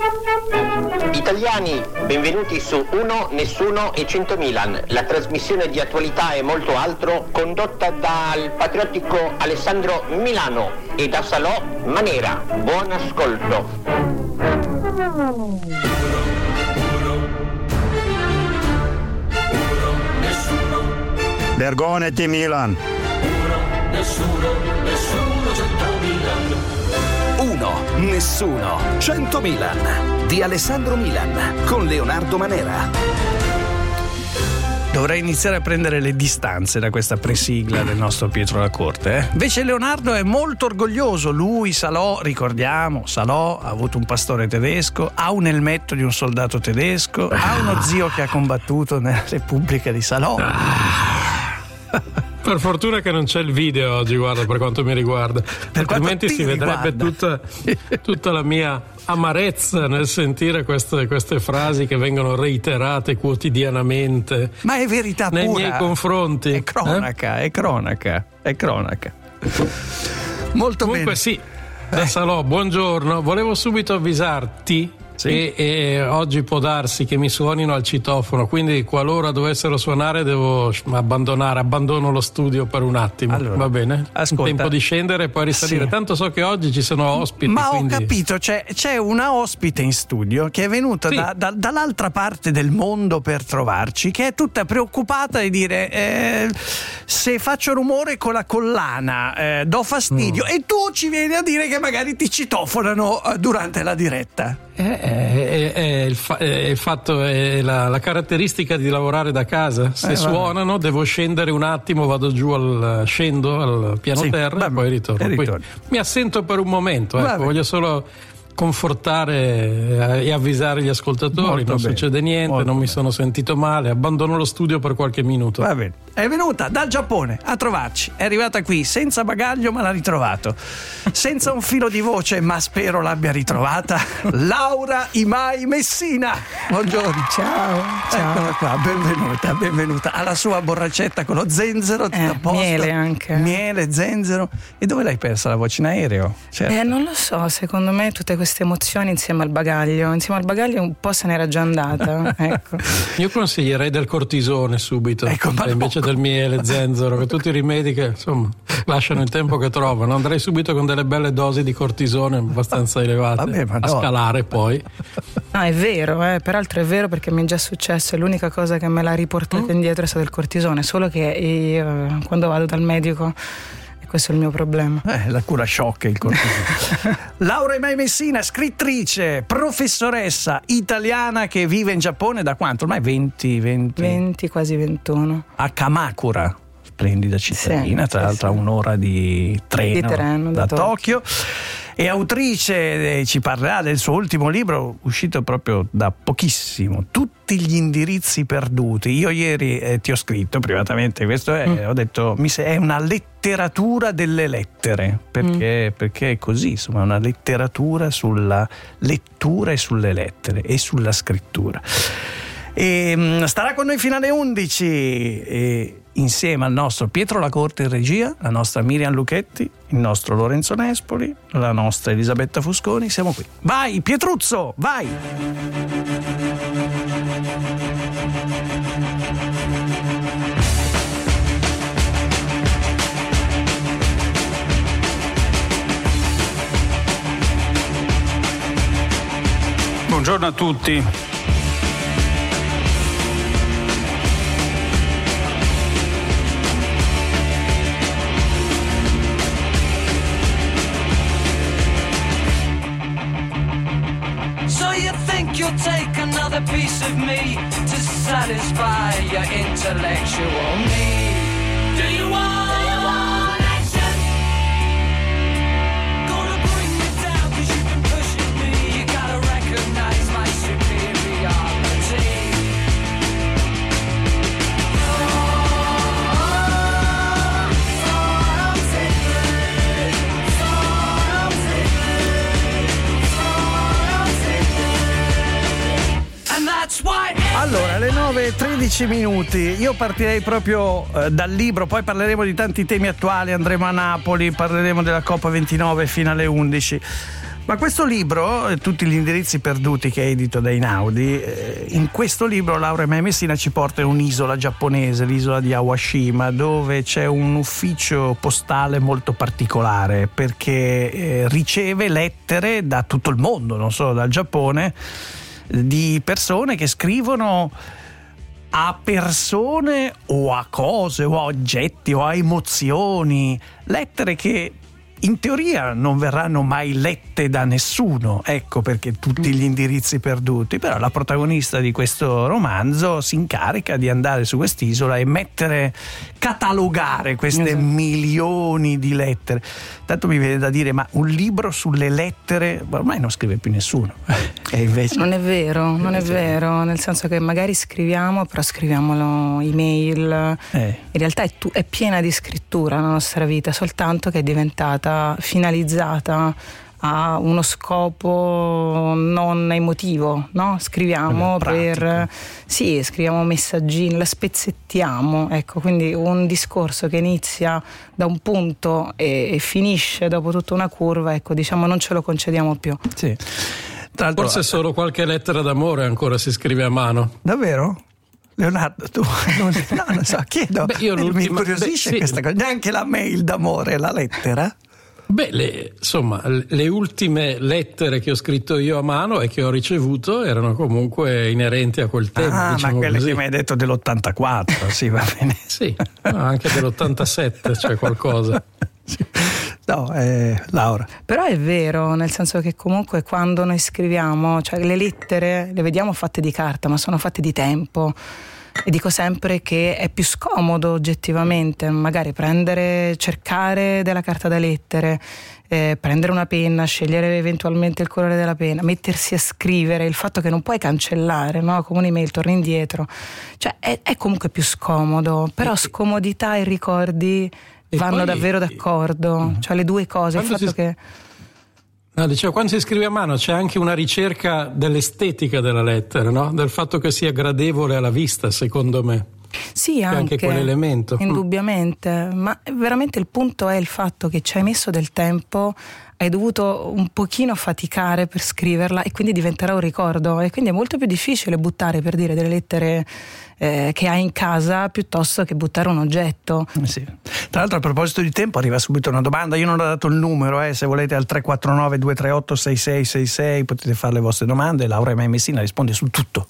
Italiani, benvenuti su Uno, Nessuno e 100 Milan, la trasmissione di attualità e molto altro condotta dal patriottico Alessandro Milano e da Salò Manera. Buon ascolto. Vergognati Milan. Nessuno, 100 Milan. Uno, Nessuno, 100 Milan di Alessandro Milan con Leonardo Manera. Dovrei iniziare a prendere le distanze da questa presigla del nostro Pietro La Corte. Invece Leonardo è molto orgoglioso. Lui, Salò, ricordiamo, Salò ha avuto un pastore tedesco, ha un elmetto di un soldato tedesco, ha uno zio che ha combattuto nella Repubblica di Salò. Per fortuna che non c'è il video oggi, guarda, per quanto mi riguarda, altrimenti si vedrebbe tutta la mia amarezza nel sentire queste frasi che vengono reiterate quotidianamente. Ma è verità nei pura. miei confronti. È cronaca, è cronaca. Molto Comunque bene. sì, da Salò, buongiorno. Volevo subito avvisarti che oggi può darsi che mi suonino al citofono, quindi qualora dovessero suonare devo abbandono lo studio per un attimo. Allora, va bene? ascolta. Tempo di scendere e poi risalire. Sì. Tanto so che oggi ci sono ospiti. Ma quindi... ho capito, c'è una ospite in studio che è venuta dall'altra parte del mondo per trovarci, che è tutta preoccupata di dire se faccio rumore con la collana do fastidio, e tu ci vieni a dire che magari ti citofonano durante la diretta. Il fatto è la caratteristica di lavorare da casa. Se suonano devo scendere un attimo, scendo al piano terra e poi ritorno. Mi assento per un momento, voglio solo confortare e avvisare gli ascoltatori. Non succede niente, non mi sono sentito male, abbandono lo studio per qualche minuto. Va bene. È venuta dal Giappone a trovarci, è arrivata qui senza bagaglio ma l'ha ritrovato, senza un filo di voce ma spero l'abbia ritrovata, Laura Imai Messina. Buongiorno. Ciao. Eccola qua, benvenuta alla sua borraccetta con lo zenzero, tutto a posto. Miele anche. Miele, zenzero. E dove l'hai persa la voce? In aereo? Certo. Non lo so, secondo me tutte queste emozioni insieme al bagaglio un po' se n'era già andata. Ecco. Io consiglierei del cortisone subito, invece del miele, zenzero, che tutti i rimedi che insomma lasciano il tempo che trovano. Andrei subito con delle belle dosi di cortisone abbastanza elevate. A scalare poi. No, è vero, peraltro è vero, perché mi è già successo, e l'unica cosa che me l'ha riportata indietro è stato il cortisone, solo che io quando vado dal medico, questo è il mio problema. La cura shock, il cortisone. Laura Imai Messina, scrittrice, professoressa italiana che vive in Giappone da quanto? Ormai 20, quasi 21. A Kamakura, splendida cittadina, tra l'altro a un'ora di treno da Tokyo. E autrice, ci parlerà del suo ultimo libro uscito proprio da pochissimo, Tutti gli indirizzi perduti. Io ieri ti ho scritto privatamente, questo ho detto è una letteratura delle lettere, perché è così, insomma, è una letteratura sulla lettura e sulle lettere e sulla scrittura. E starà con noi fino alle 11 insieme al nostro Pietro La Corte in regia, la nostra Miriam Lucchetti, il nostro Lorenzo Nespoli, la nostra Elisabetta Fusconi. Siamo qui. Vai Pietruzzo, vai! Buongiorno a tutti. You'll take another piece of me to satisfy your intellectual need. Do you want action? Gonna bring me down 'cause you've been pushing me. You gotta recognize my superiority. Allora, alle 9:13 minuti, io partirei proprio dal libro, poi parleremo di tanti temi attuali, andremo a Napoli, parleremo della Coppa 29 fino alle 11. Ma questo libro, tutti gli indirizzi perduti, che è edito da Einaudi, in questo libro Laura Messina ci porta in un'isola giapponese, l'isola di Awashima, dove c'è un ufficio postale molto particolare, perché riceve lettere da tutto il mondo, non solo dal Giappone, di persone che scrivono a persone o a cose o a oggetti o a emozioni, lettere che in teoria non verranno mai lette da nessuno, ecco perché tutti gli indirizzi perduti. Però la protagonista di questo romanzo si incarica di andare su quest'isola e catalogare queste milioni di lettere. Tanto mi viene da dire, ma un libro sulle lettere ormai non scrive più nessuno. E invece non è vero, nel senso che magari scriviamo, però scriviamolo email. In realtà è piena di scrittura la nostra vita, soltanto che è diventata finalizzata a uno scopo non emotivo, no? Scriviamo scriviamo messaggini, la spezzettiamo, ecco, quindi un discorso che inizia da un punto e finisce dopo tutta una curva, ecco, diciamo non ce lo concediamo più. Sì. Forse solo qualche lettera d'amore ancora si scrive a mano. Davvero? Leonardo, tu non so, chiedo. Mi incuriosisce questa cosa. Neanche la mail d'amore, la lettera? Le ultime lettere che ho scritto io a mano e che ho ricevuto erano comunque inerenti a quel tempo. Ma quelle che mi hai detto dell'84, sì, va bene. Sì, anche dell'87 c'è qualcosa. No, Laura. Però è vero, nel senso che comunque quando noi scriviamo, cioè le lettere le vediamo fatte di carta, ma sono fatte di tempo. E dico sempre che è più scomodo oggettivamente magari cercare della carta da lettere, prendere una penna, scegliere eventualmente il colore della penna, mettersi a scrivere, il fatto che non puoi cancellare, no? Come un'email torni indietro, cioè è comunque più scomodo, però scomodità e ricordi vanno davvero d'accordo, cioè le due cose, il fatto che... No, dicevo, quando si scrive a mano c'è anche una ricerca dell'estetica della lettera, no? Del fatto che sia gradevole alla vista, secondo me. Sì, anche quell'elemento. Indubbiamente, ma veramente il punto è il fatto che ci hai messo del tempo, hai dovuto un pochino faticare per scriverla e quindi diventerà un ricordo, e quindi è molto più difficile buttare, per dire, delle lettere che hai in casa piuttosto che buttare un oggetto. Sì. Tra l'altro, a proposito di tempo, arriva subito una domanda. Io non ho dato il numero, se volete al 349 238 6666 potete fare le vostre domande. Laura Messina risponde su tutto.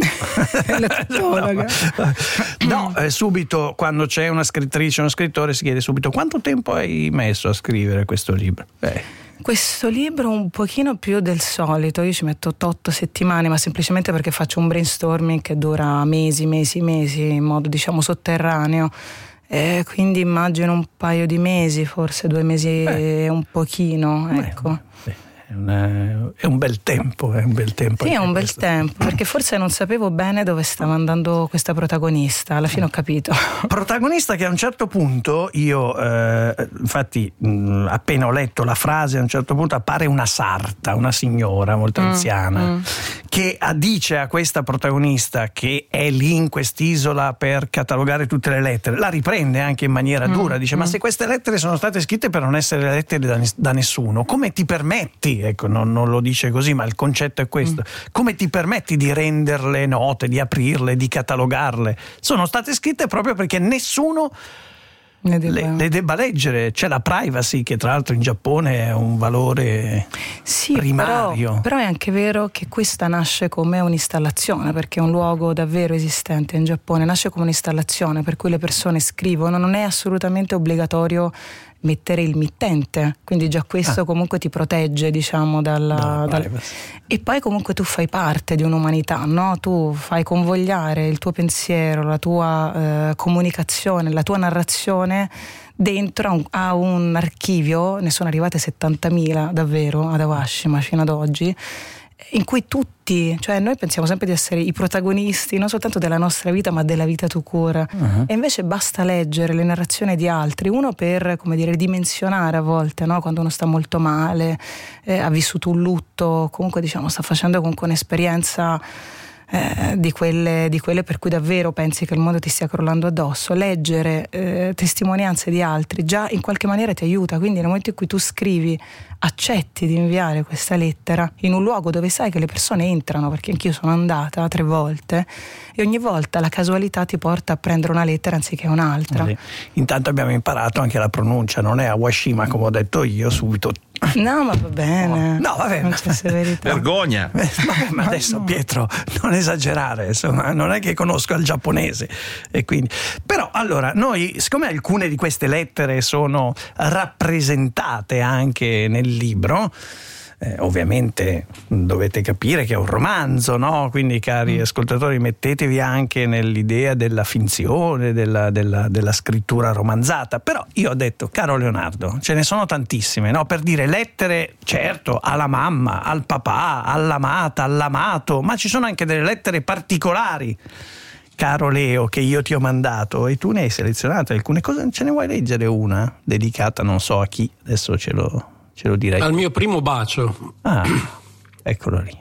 Subito quando c'è una scrittrice o uno scrittore si chiede subito: quanto tempo hai messo a scrivere questo libro? Questo libro un pochino più del solito, io ci metto 8 settimane, ma semplicemente perché faccio un brainstorming che dura mesi in modo diciamo sotterraneo, quindi immagino un paio di mesi, forse 2 mesi e un pochino, ecco. È un bel tempo. Sì, è un bel tempo, perché forse non sapevo bene dove stava andando questa protagonista, alla fine ho capito. Protagonista che a un certo punto io, infatti appena ho letto la frase, a un certo punto appare una sarta, una signora molto anziana, che dice a questa protagonista che è lì in quest'isola per catalogare tutte le lettere, la riprende anche in maniera dura, dice: ma se queste lettere sono state scritte per non essere lettere da nessuno, come ti permetti? Ecco, non lo dice così, ma il concetto è questo. Come ti permetti di renderle note, di aprirle, di catalogarle? Sono state scritte proprio perché nessuno le debba leggere. C'è la privacy, che tra l'altro in Giappone è un valore primario. Però è anche vero che questa nasce come un'installazione, perché è un luogo davvero esistente in Giappone, nasce come un'installazione per cui le persone scrivono, non è assolutamente obbligatorio mettere il mittente, quindi già questo comunque ti protegge, diciamo, e poi comunque tu fai parte di un'umanità, no? Tu fai convogliare il tuo pensiero, la tua comunicazione, la tua narrazione dentro a un archivio. Ne sono arrivate 70.000 davvero ad Awashima fino ad oggi, in cui tutti, cioè noi pensiamo sempre di essere i protagonisti non soltanto della nostra vita ma della vita tout court, e invece basta leggere le narrazioni di altri, uno per, come dire, dimensionare a volte, no? Quando uno sta molto male, ha vissuto un lutto, comunque diciamo sta facendo comunque un'esperienza di quelle per cui davvero pensi che il mondo ti stia crollando addosso. Leggere testimonianze di altri già in qualche maniera ti aiuta, quindi nel momento in cui tu scrivi, accetti di inviare questa lettera in un luogo dove sai che le persone entrano, perché anch'io sono andata 3 volte e ogni volta la casualità ti porta a prendere una lettera anziché un'altra. Sì. Intanto abbiamo imparato anche la pronuncia, non è Awashima come ho detto io subito. No, ma va bene. No, vabbè, non c'è severità. Vergogna. Ma adesso Pietro, non esagerare, insomma, non è che conosco il giapponese e quindi. Però allora, noi, siccome alcune di queste lettere sono rappresentate anche nel libro, ovviamente dovete capire che è un romanzo, no? Quindi cari ascoltatori, mettetevi anche nell'idea della finzione, della scrittura romanzata. Però io ho detto, caro Leonardo, ce ne sono tantissime, no? Per dire lettere, certo, alla mamma, al papà, all'amata, all'amato, ma ci sono anche delle lettere particolari, caro Leo, che io ti ho mandato e tu ne hai selezionate alcune cose. Ce ne vuoi leggere una dedicata non so a chi? Adesso ce lo direi. Al mio primo bacio. Ah, eccolo lì.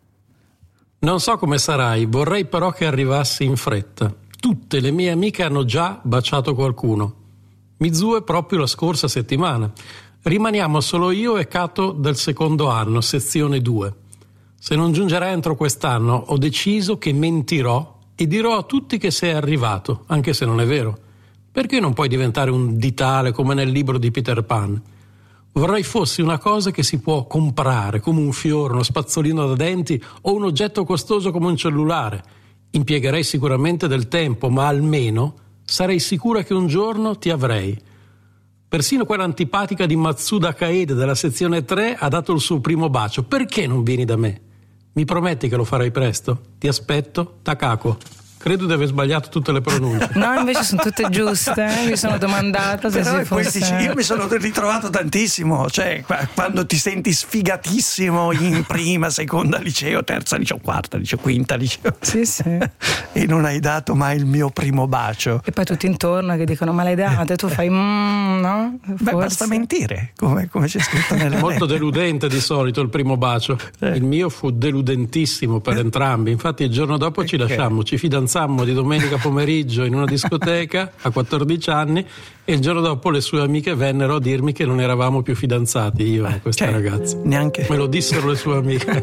Non so come sarai, vorrei però che arrivassi in fretta. Tutte le mie amiche hanno già baciato qualcuno. Mizue proprio la scorsa settimana. Rimaniamo solo io e Kato del secondo anno, sezione 2. Se non giungerai entro quest'anno, ho deciso che mentirò e dirò a tutti che sei arrivato, anche se non è vero. Perché non puoi diventare un ditale come nel libro di Peter Pan? Vorrei fossi una cosa che si può comprare, come un fiore, uno spazzolino da denti o un oggetto costoso come un cellulare. Impiegherei sicuramente del tempo, ma almeno sarei sicura che un giorno ti avrei. Persino quella antipatica di Matsuda Kaede della sezione 3 ha dato il suo primo bacio. Perché non vieni da me? Mi prometti che lo farai presto? Ti aspetto, Takako. Credo di aver sbagliato tutte le pronunce. No, invece sono tutte giuste. Mi sono domandata se si fosse. Io mi sono ritrovato tantissimo, cioè quando ti senti sfigatissimo in prima, seconda liceo, terza liceo, quarta liceo, quinta liceo. Sì, sì. E non hai dato mai il mio primo bacio. E poi tutti intorno che dicono ma l'hai dato e tu fai no? Beh, basta mentire, come c'è scritto nella Molto deludente di solito il primo bacio. Il mio fu deludentissimo per entrambi. Infatti il giorno dopo ci lasciammo, ci fidanzammo di domenica pomeriggio in una discoteca a 14 anni e il giorno dopo le sue amiche vennero a dirmi che non eravamo più fidanzati, io e questa ragazza. Neanche. Me lo dissero le sue amiche.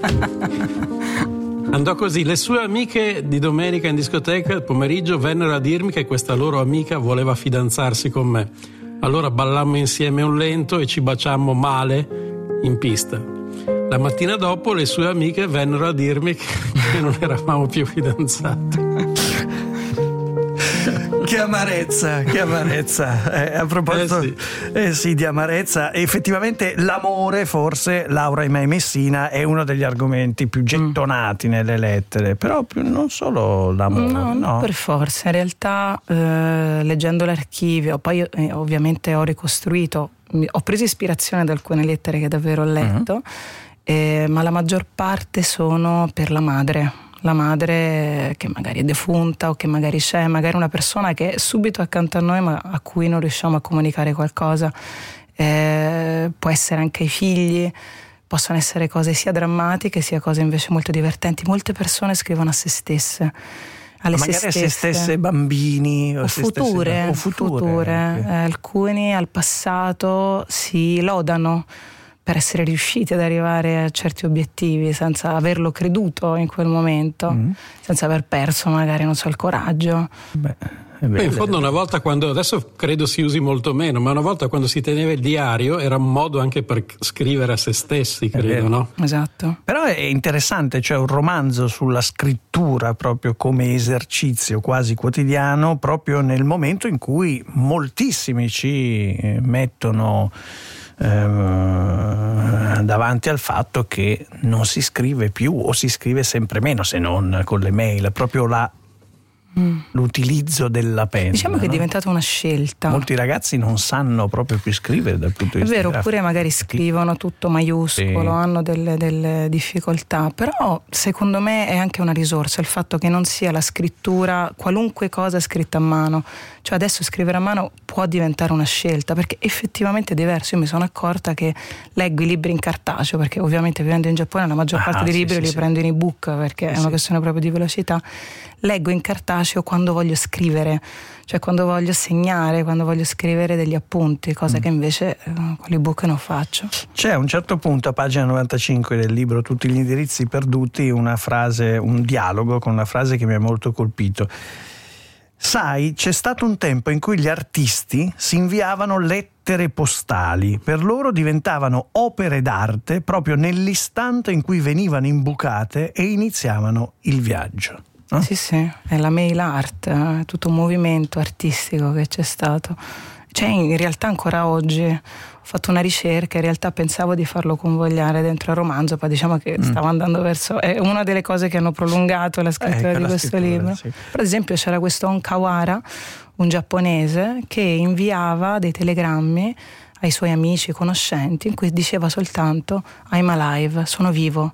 Andò così, le sue amiche di domenica in discoteca il pomeriggio vennero a dirmi che questa loro amica voleva fidanzarsi con me. Allora ballammo insieme un lento e ci baciammo male in pista. La mattina dopo le sue amiche vennero a dirmi che non eravamo più fidanzati. Che amarezza. A proposito sì, di amarezza, effettivamente l'amore, forse Laura e Messina, è uno degli argomenti più gettonati nelle lettere, però non solo l'amore. No, per forza. In realtà leggendo l'archivio, poi io ovviamente ho ricostruito, ho preso ispirazione da alcune lettere che davvero ho letto, ma la maggior parte sono per la madre che magari è defunta o che magari c'è, magari una persona che è subito accanto a noi ma a cui non riusciamo a comunicare qualcosa. Può essere anche i figli, possono essere cose sia drammatiche sia cose invece molto divertenti. Molte persone scrivono a se stesse, magari a se stesse, bambini o future. Okay. Alcuni al passato si lodano per essere riusciti ad arrivare a certi obiettivi senza averlo creduto in quel momento, senza aver perso magari, non so, il coraggio. In fondo una volta, quando adesso credo si usi molto meno, ma una volta quando si teneva il diario era un modo anche per scrivere a se stessi, credo, no? Esatto. Però è interessante, cioè un romanzo sulla scrittura proprio come esercizio quasi quotidiano, proprio nel momento in cui moltissimi ci mettono davanti al fatto che non si scrive più o si scrive sempre meno, se non con le mail, proprio la l'utilizzo della penna. Diciamo che è diventata una scelta. Molti ragazzi non sanno proprio più scrivere dal punto di vista vero, grafico. Oppure magari scrivono tutto maiuscolo, hanno delle difficoltà, però secondo me è anche una risorsa il fatto che non sia la scrittura, qualunque cosa scritta a mano, cioè adesso scrivere a mano può diventare una scelta, perché effettivamente è diverso. Io mi sono accorta che leggo i libri in cartaceo, perché ovviamente vivendo in Giappone la maggior parte dei libri li prendo in ebook, perché è una questione proprio di velocità. Leggo in cartaceo quando voglio scrivere, cioè quando voglio segnare, quando voglio scrivere degli appunti, cosa che invece con l'ebook non faccio. C'è a un certo punto, a pagina 95 del libro Tutti gli indirizzi perduti, una frase, un dialogo con una frase che mi ha molto colpito. Sai, c'è stato un tempo in cui gli artisti si inviavano lettere postali, per loro diventavano opere d'arte proprio nell'istante in cui venivano imbucate e iniziavano il viaggio. Sì, è la mail art, è tutto un movimento artistico che c'è stato. Cioè in realtà ancora oggi ho fatto una ricerca, in realtà pensavo di farlo convogliare dentro al romanzo, poi diciamo che stavo andando verso, è una delle cose che hanno prolungato la scrittura di questo libro. Sì. Per esempio c'era questo Onkawara, un giapponese che inviava dei telegrammi ai suoi amici, conoscenti, in cui diceva soltanto I'm alive, sono vivo.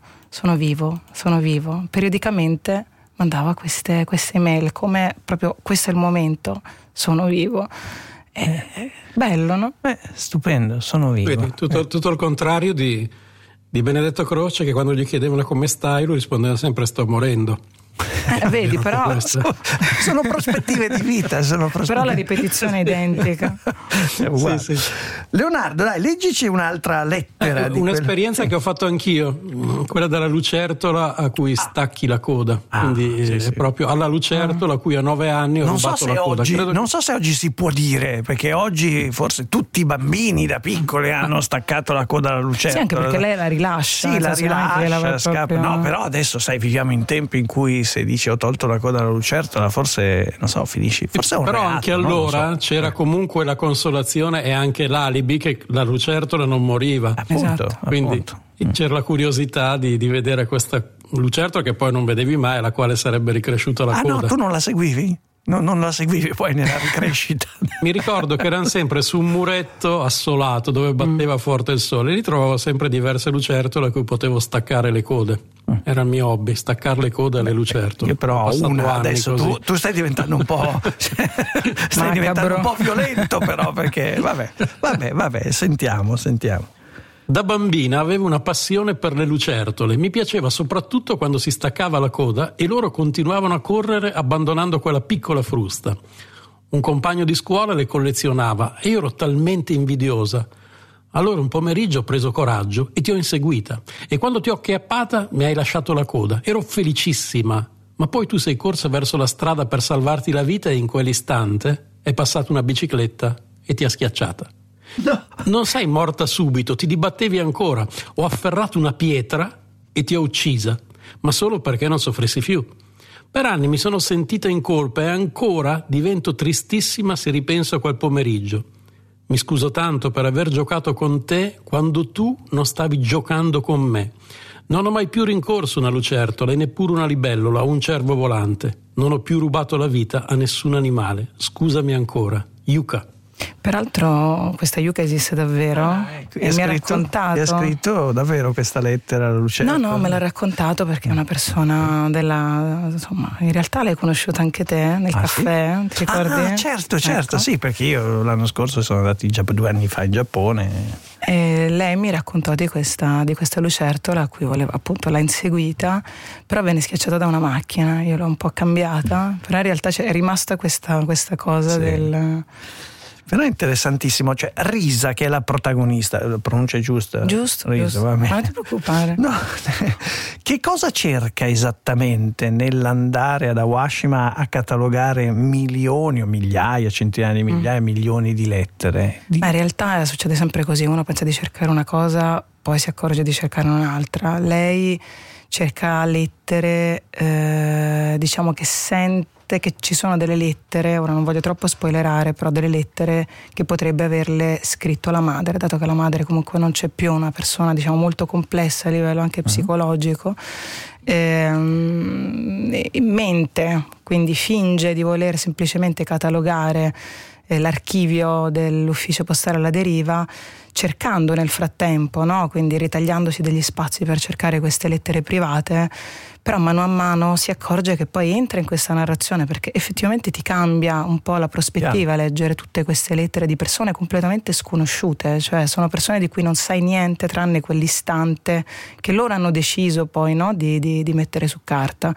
Periodicamente mandava queste email come proprio questo è il momento, sono vivo. È bello, no? Stupendo, sono vivo. Vedi, tutto il contrario di Benedetto Croce, che quando gli chiedevano come stai lui rispondeva sempre sto morendo. Vedi, però sono prospettive di vita, però la ripetizione è identica. Sì. Leonardo, dai, leggici un'altra lettera. Un'esperienza che ho fatto anch'io, quella della lucertola a cui stacchi la coda. Quindi è proprio alla lucertola a cui a 9 anni ho rubato la coda. Non so se oggi si può dire, perché oggi forse tutti i bambini da piccoli hanno staccato la coda alla lucertola. Sì, anche perché lei la rilascia. Sì, la rilascia, scappa. No, però adesso sai, viviamo in tempi in cui se dici ho tolto la coda alla lucertola, forse non so, finisci. Forse è un però reato, anche allora c'era comunque la consolazione e anche l'alibi che la lucertola non moriva. Appunto. Quindi c'era la curiosità di vedere questa lucertola che poi non vedevi mai, alla quale sarebbe ricresciuta la coda. No, tu non la seguivi? Non la seguivi poi nella ricrescita? Mi ricordo che erano sempre su un muretto assolato dove batteva forte il sole, lì trovavo sempre diverse lucertole a cui potevo staccare le code. Era il mio hobby, staccare le code alle lucertole. Io però ho una adesso, tu stai diventando un po' diventando un po' violento, però, perché vabbè, sentiamo. Da bambina avevo una passione per le lucertole, mi piaceva soprattutto quando si staccava la coda e loro continuavano a correre abbandonando quella piccola frusta. Un compagno di scuola le collezionava e io ero talmente invidiosa. Allora un pomeriggio ho preso coraggio e ti ho inseguita e quando ti ho acchiappata mi hai lasciato la coda. Ero felicissima, ma poi tu sei corsa verso la strada per salvarti la vita e in quell'istante è passata una bicicletta e ti ha schiacciata. No. Non sei morta subito, ti dibattevi ancora. Ho afferrato una pietra e ti ho uccisa, ma solo perché non soffrissi più. Per anni mi sono sentita in colpa e ancora divento tristissima se ripenso a quel pomeriggio. Mi scuso tanto per aver giocato con te quando tu non stavi giocando con me. Non ho mai più rincorso una lucertola e neppure una libellola o un cervo volante. Non ho più rubato la vita a nessun animale. Scusami ancora. Yuka. Peraltro questa Yuka esiste davvero e mi ha raccontato. Ti ha scritto davvero questa lettera alla lucertola? No, me l'ha raccontato perché è una persona insomma, in realtà l'hai conosciuta anche te nel caffè, sì? Ti ricordi? Certo, ecco. Sì, perché io l'anno scorso sono andato 2 anni fa in Giappone. E lei mi raccontò di questa lucertola a cui voleva, appunto, l'ha inseguita, però venne schiacciata da una macchina. Io l'ho un po' cambiata, però in realtà è rimasta questa cosa del... Però è interessantissimo, cioè Risa che è la protagonista, la pronuncia è giusta? Giusto, Risa, va bene. Non ti preoccupare. No. Che cosa cerca esattamente nell'andare ad Awashima a catalogare milioni o migliaia, centinaia di migliaia, milioni di lettere? Ma in realtà succede sempre così, uno pensa di cercare una cosa, poi si accorge di cercare un'altra. Lei cerca lettere, diciamo che sente parte che ci sono delle lettere, ora non voglio troppo spoilerare, però delle lettere che potrebbe averle scritto la madre, dato che la madre comunque non c'è più, una persona diciamo molto complessa a livello anche psicologico, mente, quindi finge di voler semplicemente catalogare l'archivio dell'ufficio postale alla deriva, cercando nel frattempo, no? Quindi ritagliandosi degli spazi per cercare queste lettere private, però mano a mano si accorge che poi entra in questa narrazione, perché effettivamente ti cambia un po' la prospettiva leggere tutte queste lettere di persone completamente sconosciute, cioè sono persone di cui non sai niente tranne quell'istante che loro hanno deciso poi, no? di mettere su carta.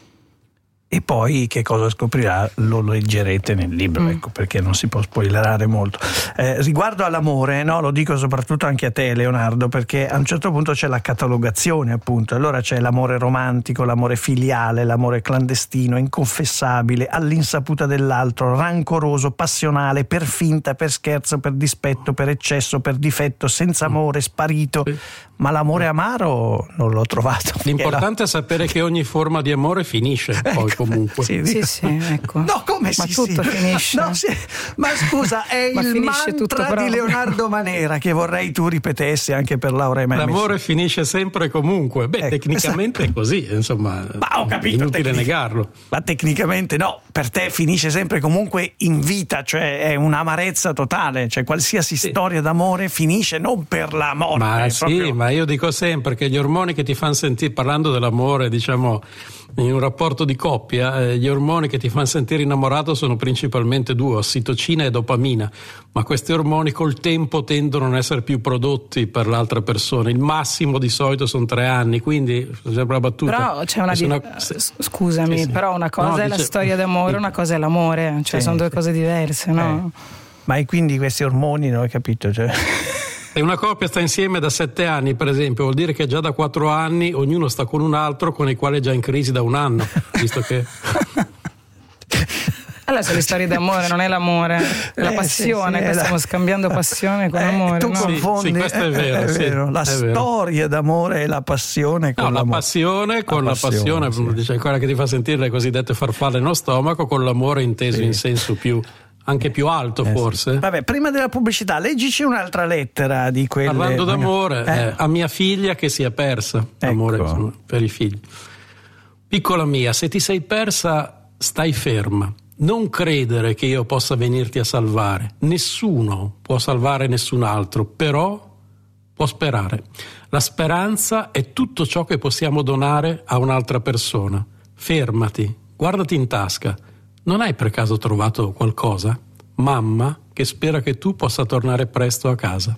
E poi che cosa scoprirà lo leggerete nel libro, ecco perché non si può spoilerare molto. Riguardo all'amore, no, lo dico soprattutto anche a te Leonardo, perché a un certo punto c'è la catalogazione, appunto, allora c'è l'amore romantico, l'amore filiale, l'amore clandestino, inconfessabile, all'insaputa dell'altro, rancoroso, passionale, per finta, per scherzo, per dispetto, per eccesso, per difetto, senza amore, sparito. Ma l'amore amaro non l'ho trovato. L'importante è sapere che ogni forma di amore finisce, poi comunque. Sì, ecco. No, come ma tutto finisce. No, ma scusa, è il mantra di Leonardo Manera che vorrei tu ripetessi anche per Laura e me. L'amore finisce sempre e comunque. Beh, tecnicamente è così, insomma. Ma ho capito. Inutile negarlo. Ma tecnicamente no, per te finisce sempre comunque in vita, cioè è un'amarezza totale, cioè qualsiasi storia d'amore finisce non per la morte. Ma sì, ma io dico sempre che gli ormoni che ti fanno sentire, parlando dell'amore, diciamo, in un rapporto di coppia, gli ormoni che ti fanno sentire innamorato sono principalmente due, ossitocina e dopamina, ma questi ormoni col tempo tendono a non essere più prodotti per l'altra persona. Il massimo di solito sono 3 anni, quindi sembra una battuta. Però c'è scusami, sì. Però una cosa è la storia d'amore, una cosa è l'amore, cioè sono due cose diverse, no? Ma e quindi questi ormoni, non ho capito, cioè... Se una coppia sta insieme da 7 anni, per esempio, vuol dire che già da 4 anni ognuno sta con un altro con il quale è già in crisi da 1 anno, visto che... Allora sono le storie d'amore, non è l'amore, è la passione, stiamo scambiando passione con amore. Tu confondi, sì, questo è vero, è vero. La storia d'amore e la passione con l'amore. La passione con la passione, dice quella che ti fa sentire le cosiddette farfalle nello stomaco, con l'amore inteso in senso più... anche più alto forse. Vabbè, prima della pubblicità leggici un'altra lettera di quelle. Parlando d'amore, a mia figlia che si è persa, amore per i figli. Piccola mia, se ti sei persa stai ferma, non credere che io possa venirti a salvare, nessuno può salvare nessun altro, però può sperare. La speranza è tutto ciò che possiamo donare a un'altra persona. Fermati, guardati in tasca. Non hai per caso trovato qualcosa? Mamma, che spera che tu possa tornare presto a casa.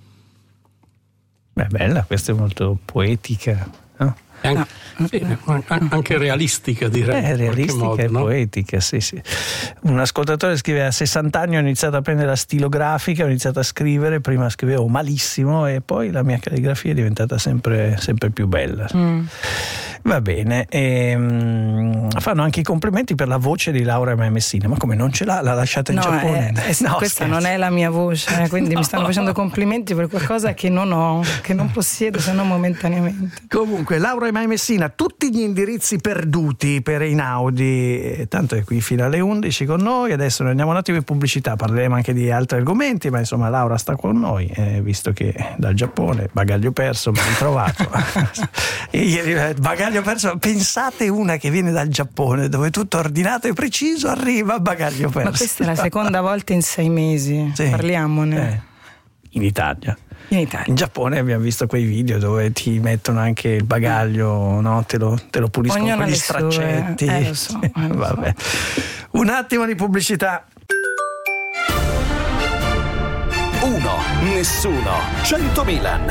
Beh, bella, questa è molto poetica, no? Anche realistica, direi. Realistica e poetica, sì. Un ascoltatore scrive: a 60 anni ho iniziato a prendere la stilografica, ho iniziato a scrivere, prima scrivevo malissimo e poi la mia calligrafia è diventata sempre più bella. Va bene, fanno anche i complimenti per la voce di Laura Messina, ma come non ce l'ha? L'ha lasciata in Giappone? No, questa non è la mia voce, quindi mi stanno facendo complimenti per qualcosa che non ho, che non possiedo, se non momentaneamente. Comunque, Laura Messina, tutti gli indirizzi perduti per Einaudi, tanto è qui fino alle 11 con noi. Adesso noi andiamo un attimo in pubblicità, parleremo anche di altri argomenti, ma insomma Laura sta con noi, visto che dal Giappone, bagaglio perso, ben trovato. E ieri bagaglio perso, pensate, una che viene dal Giappone dove tutto ordinato e preciso, arriva bagaglio perso. Ma questa è la seconda volta in 6 mesi, parliamone. In Italia. In Giappone abbiamo visto quei video dove ti mettono anche il bagaglio, no? Te lo puliscono con gli straccetti. Lo so. Vabbè. Un attimo di pubblicità. 1, nessuno, 100 Milan.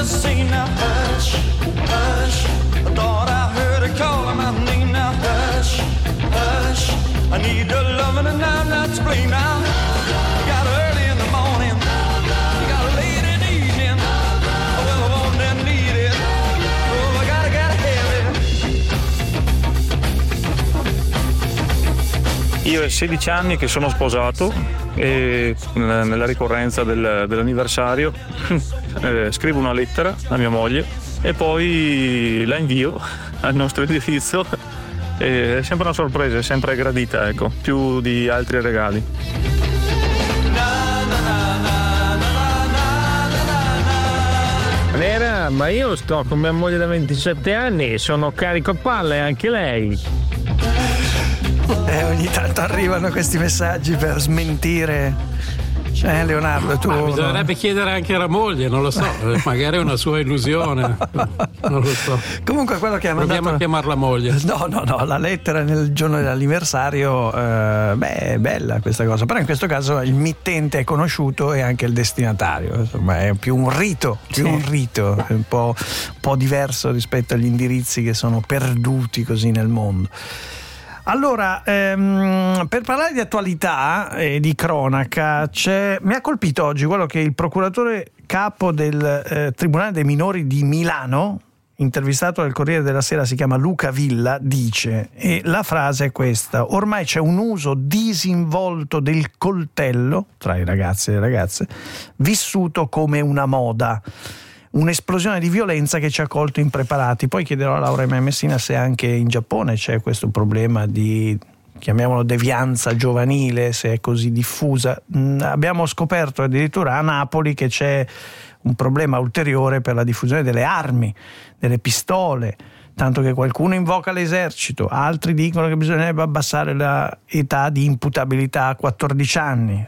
just say now, hush, hush. I thought I heard her calling my name now, hush, hush. I need your loving and I'm not to blame now. You got early in the morning, you got late in the evening. Well, I want and need it. Oh, I gotta have it. Io ho 16 anni che sono sposato e nella ricorrenza dell'anniversario scrivo una lettera a mia moglie e poi la invio al nostro indirizzo. È sempre una sorpresa, è sempre gradita, ecco, più di altri regali. Nera, ma io sto con mia moglie da 27 anni e sono carico a palle anche lei. Ogni tanto arrivano questi messaggi per smentire. Leonardo, tu. Bisognerebbe chiedere anche alla moglie, non lo so, magari è una sua illusione, non lo so. Comunque quello che ha mandato. Proviamo a chiamarla moglie. No, la lettera nel giorno dell'anniversario, è bella questa cosa, però in questo caso il mittente è conosciuto e anche il destinatario, insomma è più un rito, è un po' diverso rispetto agli indirizzi che sono perduti così nel mondo. Allora, per parlare di attualità e di cronaca, mi ha colpito oggi quello che il procuratore capo del Tribunale dei Minori di Milano, intervistato dal Corriere della Sera, si chiama Luca Villa, dice, e la frase è questa: ormai c'è un uso disinvolto del coltello tra i ragazzi e le ragazze, vissuto come una moda. Un'esplosione di violenza che ci ha colto impreparati. Poi chiederò a Laura Messina se anche in Giappone c'è questo problema di, chiamiamolo, devianza giovanile, se è così diffusa. Abbiamo scoperto addirittura a Napoli che c'è un problema ulteriore per la diffusione delle armi, delle pistole, tanto che qualcuno invoca l'esercito, altri dicono che bisognerebbe abbassare l'età di imputabilità a 14 anni.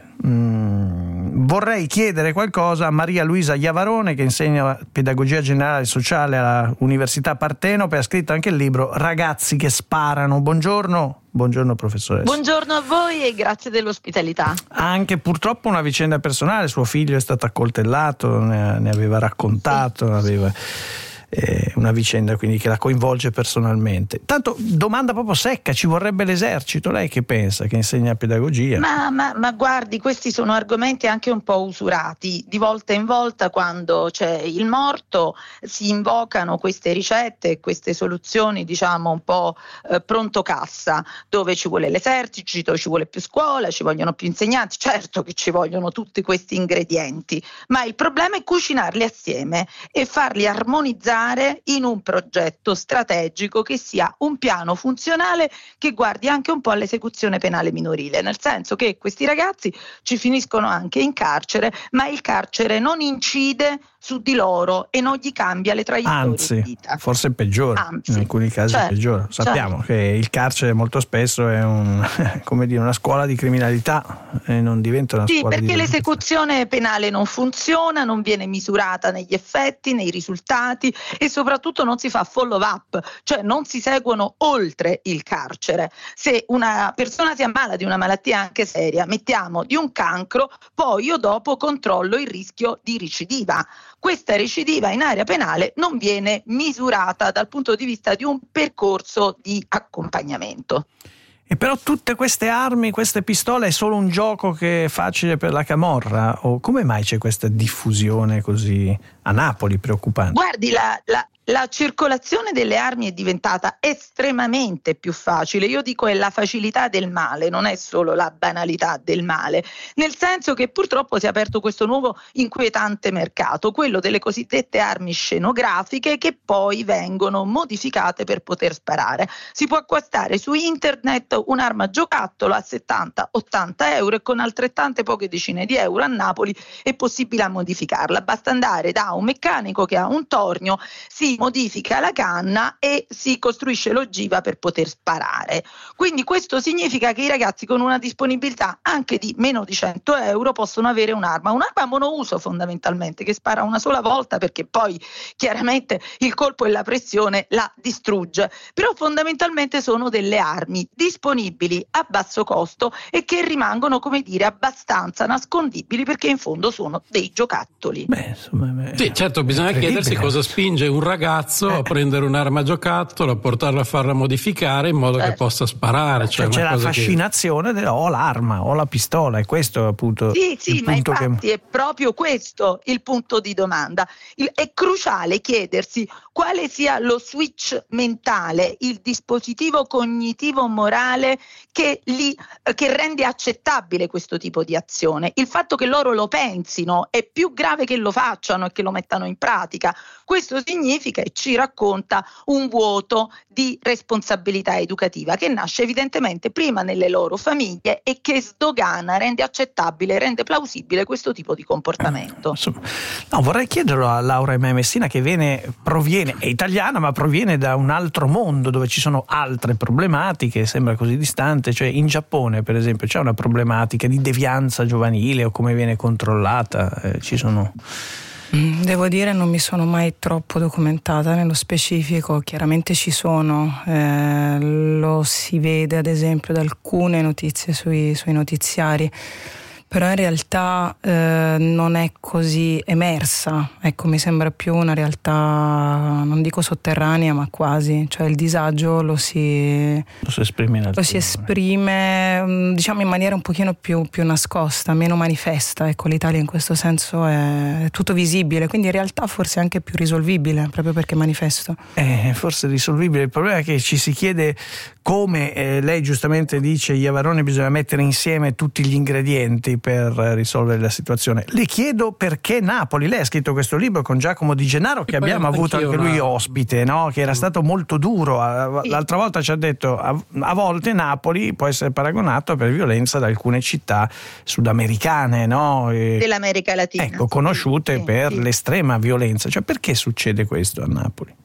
Vorrei chiedere qualcosa a Maria Luisa Iavarone, che insegna pedagogia generale e sociale all'Università Partenope, ha scritto anche il libro Ragazzi che sparano. Buongiorno professoressa. Buongiorno a voi e grazie dell'ospitalità. Anche purtroppo una vicenda personale, suo figlio è stato accoltellato, ne aveva raccontato, aveva una vicenda quindi che la coinvolge personalmente. Tanto domanda proprio secca, ci vorrebbe l'esercito, lei che pensa, che insegna pedagogia? Ma guardi, questi sono argomenti anche un po' usurati, di volta in volta quando c'è il morto si invocano queste ricette, queste soluzioni diciamo un po' pronto cassa, dove ci vuole l'esercito, ci vuole più scuola, ci vogliono più insegnanti, certo che ci vogliono tutti questi ingredienti, ma il problema è cucinarli assieme e farli armonizzare in un progetto strategico che sia un piano funzionale che guardi anche un po' all'esecuzione penale minorile, nel senso che questi ragazzi ci finiscono anche in carcere, ma il carcere non incide su di loro e non gli cambia le traiettorie di vita. Forse peggiora, in alcuni casi peggiora. Sappiamo che il carcere molto spesso è una scuola di criminalità e non diventa una scuola di... Sì, perché l'esecuzione penale non funziona, non viene misurata negli effetti, nei risultati e soprattutto non si fa follow up, cioè non si seguono oltre il carcere. Se una persona si ammala di una malattia anche seria, mettiamo di un cancro, poi io dopo controllo il rischio di recidiva. Questa recidiva in area penale non viene misurata dal punto di vista di un percorso di accompagnamento. E però tutte queste armi, queste pistole è solo un gioco che è facile per la camorra? O come mai c'è questa diffusione così a Napoli preoccupante? Guardi, la circolazione delle armi è diventata estremamente più facile. Io dico è la facilità del male, non è solo la banalità del male, nel senso che purtroppo si è aperto questo nuovo inquietante mercato, quello delle cosiddette armi scenografiche che poi vengono modificate per poter sparare. Si può acquistare su internet un'arma giocattolo a 70-80 euro e con altrettante poche decine di euro a Napoli è possibile modificarla. Basta andare da un meccanico che ha un tornio, si si modifica la canna e si costruisce l'ogiva per poter sparare. Quindi questo significa che i ragazzi con una disponibilità anche di meno di 100 euro possono avere un'arma monouso fondamentalmente, che spara una sola volta, perché poi chiaramente il colpo e la pressione la distrugge, però fondamentalmente sono delle armi disponibili a basso costo e che rimangono, come dire, abbastanza nascondibili, perché in fondo sono dei giocattoli. Sì, certo, bisogna chiedersi cosa spinge un ragazzo a prendere un'arma giocattolo, a portarla a farla modificare in modo che possa sparare. C'è la fascinazione ho l'arma, ho la pistola, e questo appunto sì, ma infatti è proprio questo il punto di domanda. È cruciale chiedersi quale sia lo switch mentale, il dispositivo cognitivo morale che rende accettabile questo tipo di azione. Il fatto che loro lo pensino è più grave che lo facciano e che lo mettano in pratica. Questo significa e ci racconta un vuoto di responsabilità educativa che nasce evidentemente prima nelle loro famiglie e che sdogana, rende accettabile, rende plausibile questo tipo di comportamento. Vorrei chiederlo a Laura Messina, che è italiana, ma proviene da un altro mondo dove ci sono altre problematiche, sembra così distante. Cioè in Giappone per esempio c'è una problematica di devianza giovanile, o come viene controllata? Ci sono... Devo dire, non mi sono mai troppo documentata nello specifico. Chiaramente ci sono, lo si vede ad esempio da alcune notizie sui notiziari, però in realtà non è così emersa. Ecco, mi sembra più una realtà, non dico sotterranea, ma quasi. Cioè il disagio lo si esprime diciamo in maniera un pochino più nascosta, meno manifesta. Ecco, l'Italia in questo senso è tutto visibile, quindi in realtà forse anche più risolvibile, proprio perché è manifesto. Forse risolvibile. Il problema è che ci si chiede come, lei giustamente dice, Iavarone, bisogna mettere insieme tutti gli ingredienti per risolvere la situazione. Le chiedo perché Napoli. Lei ha scritto questo libro con Giacomo Di Gennaro, che abbiamo avuto anche lui ospite, no? Che era stato molto duro. L'altra volta ci ha detto a volte Napoli può essere paragonato per violenza da alcune città sudamericane, no? Dell'America Latina. Ecco, conosciute per l'estrema violenza. Cioè, perché succede questo a Napoli?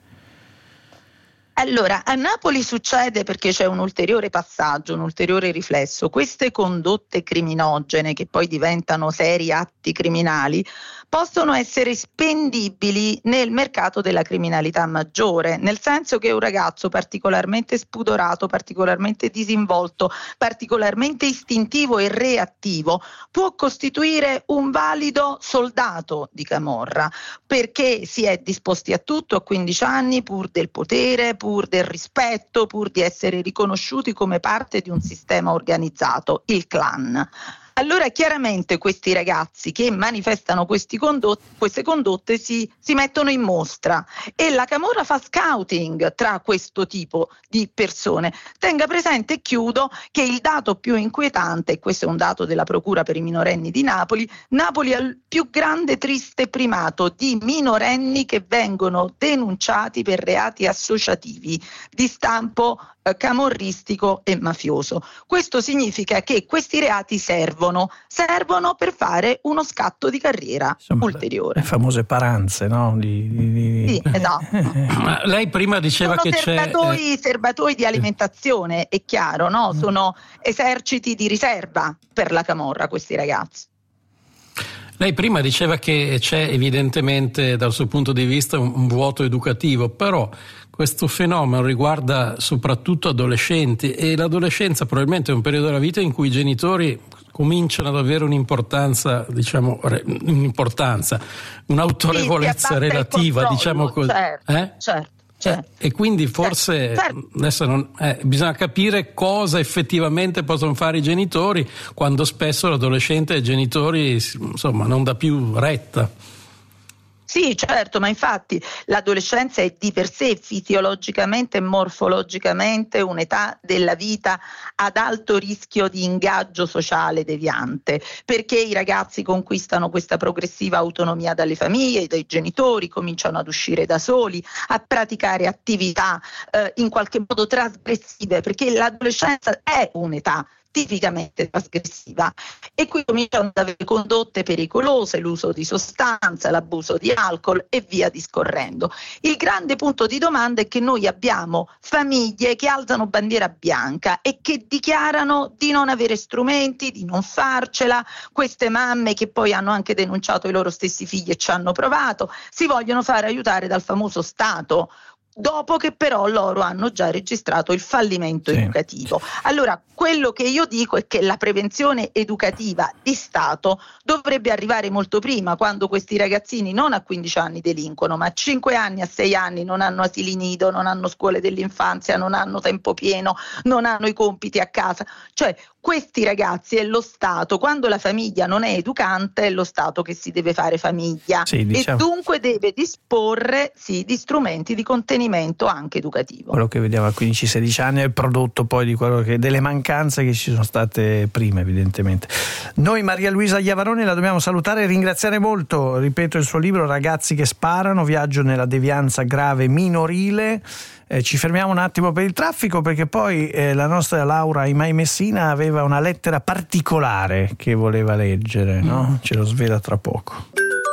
Allora, a Napoli succede perché c'è un ulteriore passaggio, un ulteriore riflesso. Queste condotte criminogene, che poi diventano seri atti criminali, possono essere spendibili nel mercato della criminalità maggiore, nel senso che un ragazzo particolarmente spudorato, particolarmente disinvolto, particolarmente istintivo e reattivo può costituire un valido soldato di camorra, perché si è disposti a tutto a 15 anni pur del potere, pur del rispetto, pur di essere riconosciuti come parte di un sistema organizzato, il clan. Allora chiaramente questi ragazzi che manifestano queste condotte si mettono in mostra, e la camorra fa scouting tra questo tipo di persone. Tenga presente, e chiudo, che il dato più inquietante, e questo è un dato della Procura per i minorenni di Napoli ha il più grande triste primato di minorenni che vengono denunciati per reati associativi di stampo camorristico e mafioso. Questo significa che questi reati servono per fare uno scatto di carriera ulteriore. Le famose paranze, no? Sì, esatto. Ma lei prima diceva sono che serbatoi di alimentazione, è chiaro, no? Sono eserciti di riserva per la camorra questi ragazzi. Lei prima diceva che c'è evidentemente dal suo punto di vista un vuoto educativo, però questo fenomeno riguarda soprattutto adolescenti, e l'adolescenza probabilmente è un periodo della vita in cui i genitori cominciano ad avere un'autorevolezza sì, relativa, diciamo così. Certo. E quindi forse adesso bisogna capire cosa effettivamente possono fare i genitori, quando spesso l'adolescente ai genitori insomma non dà più retta. Sì, certo, ma infatti l'adolescenza è di per sé fisiologicamente e morfologicamente un'età della vita ad alto rischio di ingaggio sociale deviante, perché i ragazzi conquistano questa progressiva autonomia dalle famiglie, dai genitori, cominciano ad uscire da soli, a praticare attività in qualche modo trasgressive, perché l'adolescenza è un'età tipicamente trasgressiva, e qui cominciano ad avere condotte pericolose, l'uso di sostanza, l'abuso di alcol e via discorrendo. Il grande punto di domanda è che noi abbiamo famiglie che alzano bandiera bianca e che dichiarano di non avere strumenti, di non farcela, queste mamme che poi hanno anche denunciato i loro stessi figli e ci hanno provato, si vogliono fare aiutare dal famoso Stato, dopo che però loro hanno già registrato il fallimento educativo. Allora, quello che io dico è che la prevenzione educativa di Stato dovrebbe arrivare molto prima, quando questi ragazzini non a 15 anni delinquono, ma a 5 anni, a 6 anni non hanno asili nido, non hanno scuole dell'infanzia, non hanno tempo pieno, non hanno i compiti a casa. Cioè, questi ragazzi è lo Stato, quando la famiglia non è educante, è lo Stato che si deve fare famiglia, e dunque deve disporre di strumenti di contenimento anche educativo. Quello che vediamo a 15-16 anni è il prodotto poi di quello delle mancanze che ci sono state prima, evidentemente. Noi Maria Luisa Iavaroni la dobbiamo salutare e ringraziare molto. Ripeto, il suo libro Ragazzi che sparano, viaggio nella devianza grave minorile. Ci fermiamo un attimo per il traffico, perché poi la nostra Laura Imai Messina aveva una lettera particolare che voleva leggere, no? Ce lo svela tra poco.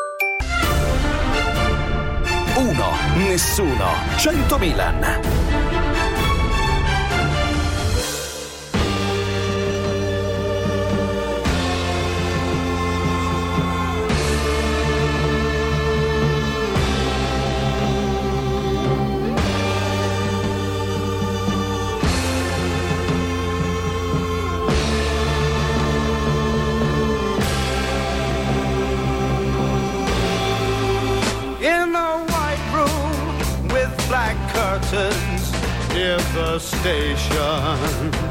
1, nessuno, 100 Milan. Near the station,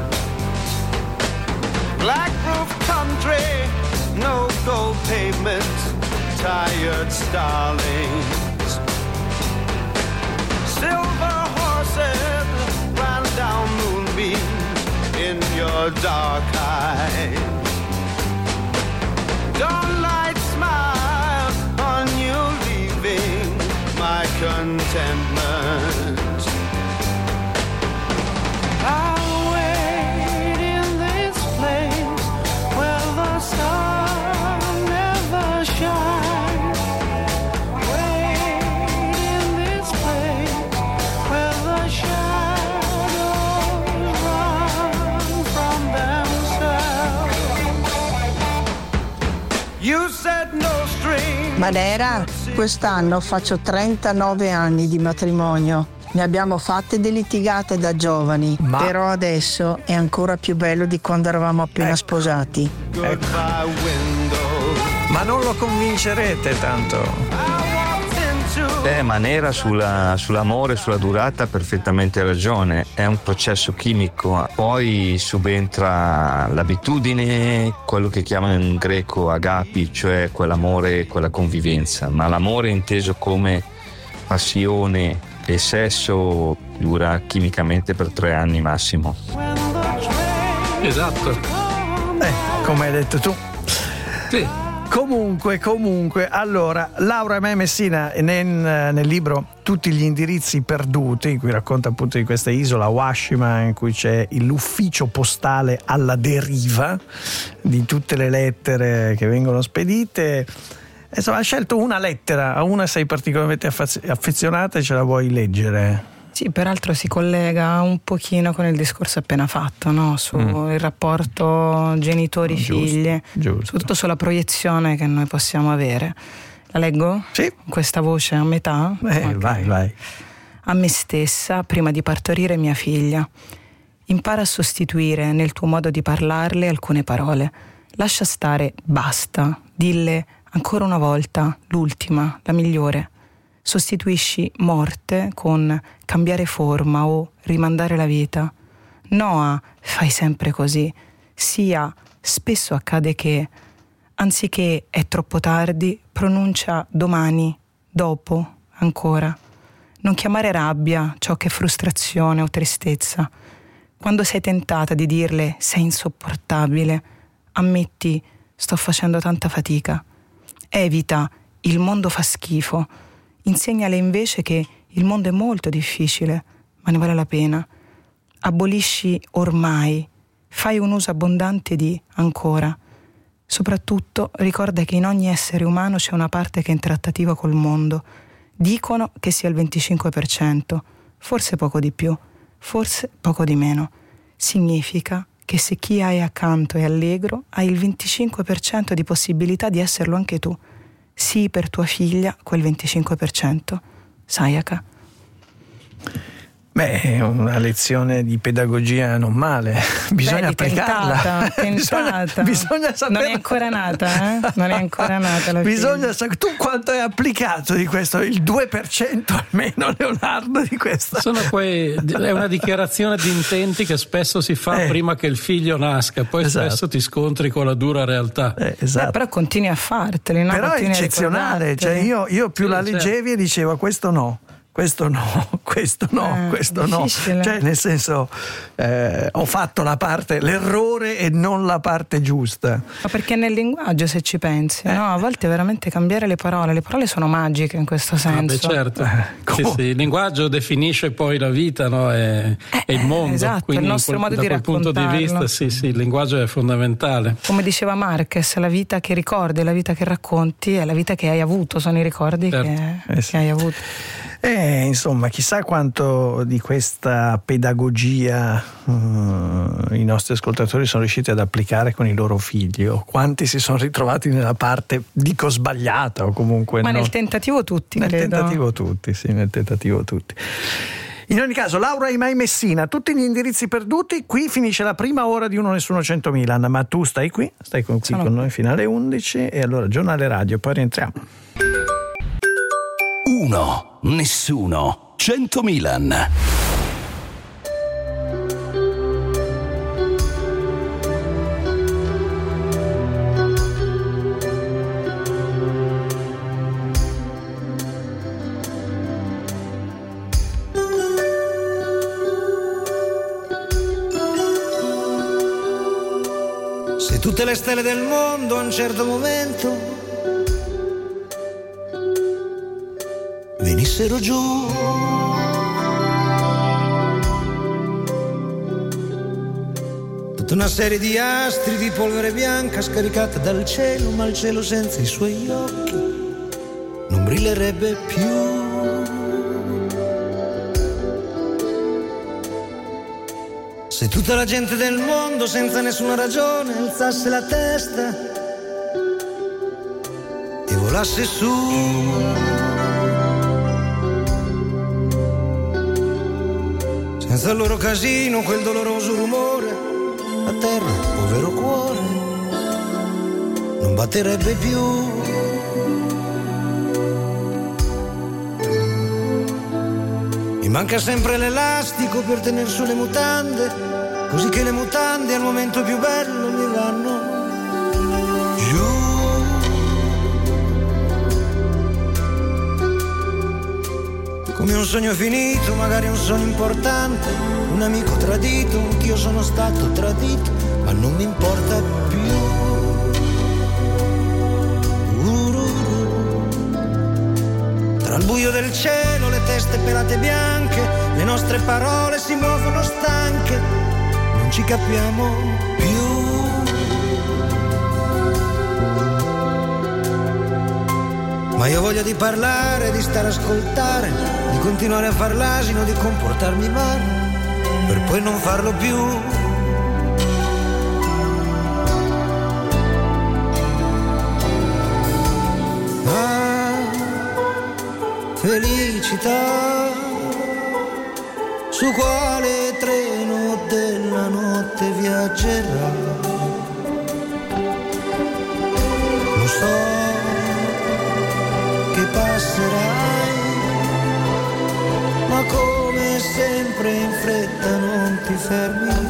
black roof country, no gold pavement, tired starlings, silver horses ran down moonbeams in your dark eyes. Dawnlight smile on you leaving my contentment. I'll wait in this place where the sun never shines. Wait in this place where the shadows run from themselves. You said no string. Manera, quest'anno faccio 39 anni di matrimonio. Ne abbiamo fatte di litigate da giovani, però adesso è ancora più bello di quando eravamo appena sposati. Ma non lo convincerete tanto. Manera sull'amore, sulla durata ha perfettamente ragione, è un processo chimico, poi subentra l'abitudine, quello che chiamano in greco agapi, cioè quell'amore, quella convivenza, ma l'amore inteso come passione e sesso dura chimicamente per 3 anni massimo. Esatto. Come hai detto tu. Sì. Comunque, allora, Laura Imai Messina nel libro Tutti gli indirizzi perduti, in cui racconta appunto di questa isola Washima in cui c'è l'ufficio postale alla deriva di tutte le lettere che vengono spedite. Insomma, ha scelto una lettera, a una sei particolarmente affezionata e ce la vuoi leggere? Sì, peraltro si collega un pochino con il discorso appena fatto, no? Sul rapporto genitori-figli, soprattutto sulla proiezione che noi possiamo avere. La leggo? Sì. Questa voce a metà? Okay. Vai. A me stessa, prima di partorire mia figlia. Impara a sostituire nel tuo modo di parlarle alcune parole. Lascia stare basta, dille ancora una volta, l'ultima, la migliore. Sostituisci morte con cambiare forma o rimandare la vita. No a fai sempre così, sia spesso accade che, anziché è troppo tardi, pronuncia domani, dopo, ancora. Non chiamare rabbia ciò che è frustrazione o tristezza. Quando sei tentata di dirle sei insopportabile, ammetti sto facendo tanta fatica. Evita il mondo fa schifo. Insegnale invece che il mondo è molto difficile, ma ne vale la pena. Abolisci ormai, Fai un uso abbondante di ancora. Soprattutto ricorda che in ogni essere umano c'è una parte che è in trattativa col mondo. Dicono che sia il 25%, forse poco di più, forse poco di meno. Significa che se chi hai accanto è allegro, hai il 25% di possibilità di esserlo anche tu. Sii per tua figlia quel 25%. Sayaka. Beh, è una lezione di pedagogia non male, bisogna applicarla. Tentata. Bisogna sapere. Non è ancora nata, eh? Non è ancora nata la bisogna sapere. Tu quanto hai applicato di questo? Il 2% almeno, Leonardo, di questo. È una dichiarazione di intenti che spesso si fa prima che il figlio nasca, poi spesso ti scontri con la dura realtà. Esatto. Però continui a farteli, no? Però è eccezionale, cioè io più la leggevi e dicevo questo no. Questo no, questo no. Cioè, nel senso, ho fatto l'errore e non la parte giusta. Ma perché nel linguaggio, se ci pensi, no? A volte veramente cambiare le parole sono magiche in questo senso. Certo. Sì, il linguaggio definisce poi la vita, no? E il mondo. Esatto, quindi il nostro modo di raccontarlo. Da quel punto di vista, sì, il linguaggio è fondamentale. Come diceva Marquez, la vita che ricordi, la vita che racconti è la vita che hai avuto, sono i ricordi che hai avuto. Insomma, chissà quanto di questa pedagogia i nostri ascoltatori sono riusciti ad applicare con i loro figli, o quanti si sono ritrovati nella parte, dico, sbagliata o comunque ma nel tentativo tutti, nel credo. Tentativo tutti. In ogni caso, Laura Imai Messina, tutti gli indirizzi perduti. Qui finisce la prima ora di Uno Nessuno 100 Milan, ma tu stai qui con noi fino alle 11 e allora giornale radio, poi rientriamo. Uno Nessuno 100 Milan. Se tutte le stelle del mondo a un certo momento venissero giù, tutta una serie di astri di polvere bianca scaricata dal cielo, ma il cielo senza i suoi occhi non brillerebbe più. Se tutta la gente del mondo senza nessuna ragione alzasse la testa e volasse su, senza il loro casino, quel doloroso rumore, la terra, povero cuore, non batterebbe più. Mi manca sempre l'elastico per tener su le mutande, così che le mutande al momento più bello mi vanno giù. Come un sogno finito, magari un sogno importante, un amico tradito, anch'io sono stato tradito, ma non mi importa più. Tra il buio del cielo, le teste pelate bianche, le nostre parole si muovono stanche, non ci capiamo più. Ma io ho voglia di parlare, di stare a ascoltare, di continuare a far l'asino, di comportarmi male, per poi non farlo più. Ah, felicità, su quale treno della notte viaggerà? Lo so che passerai, ma come sempre in fretta non ti fermi.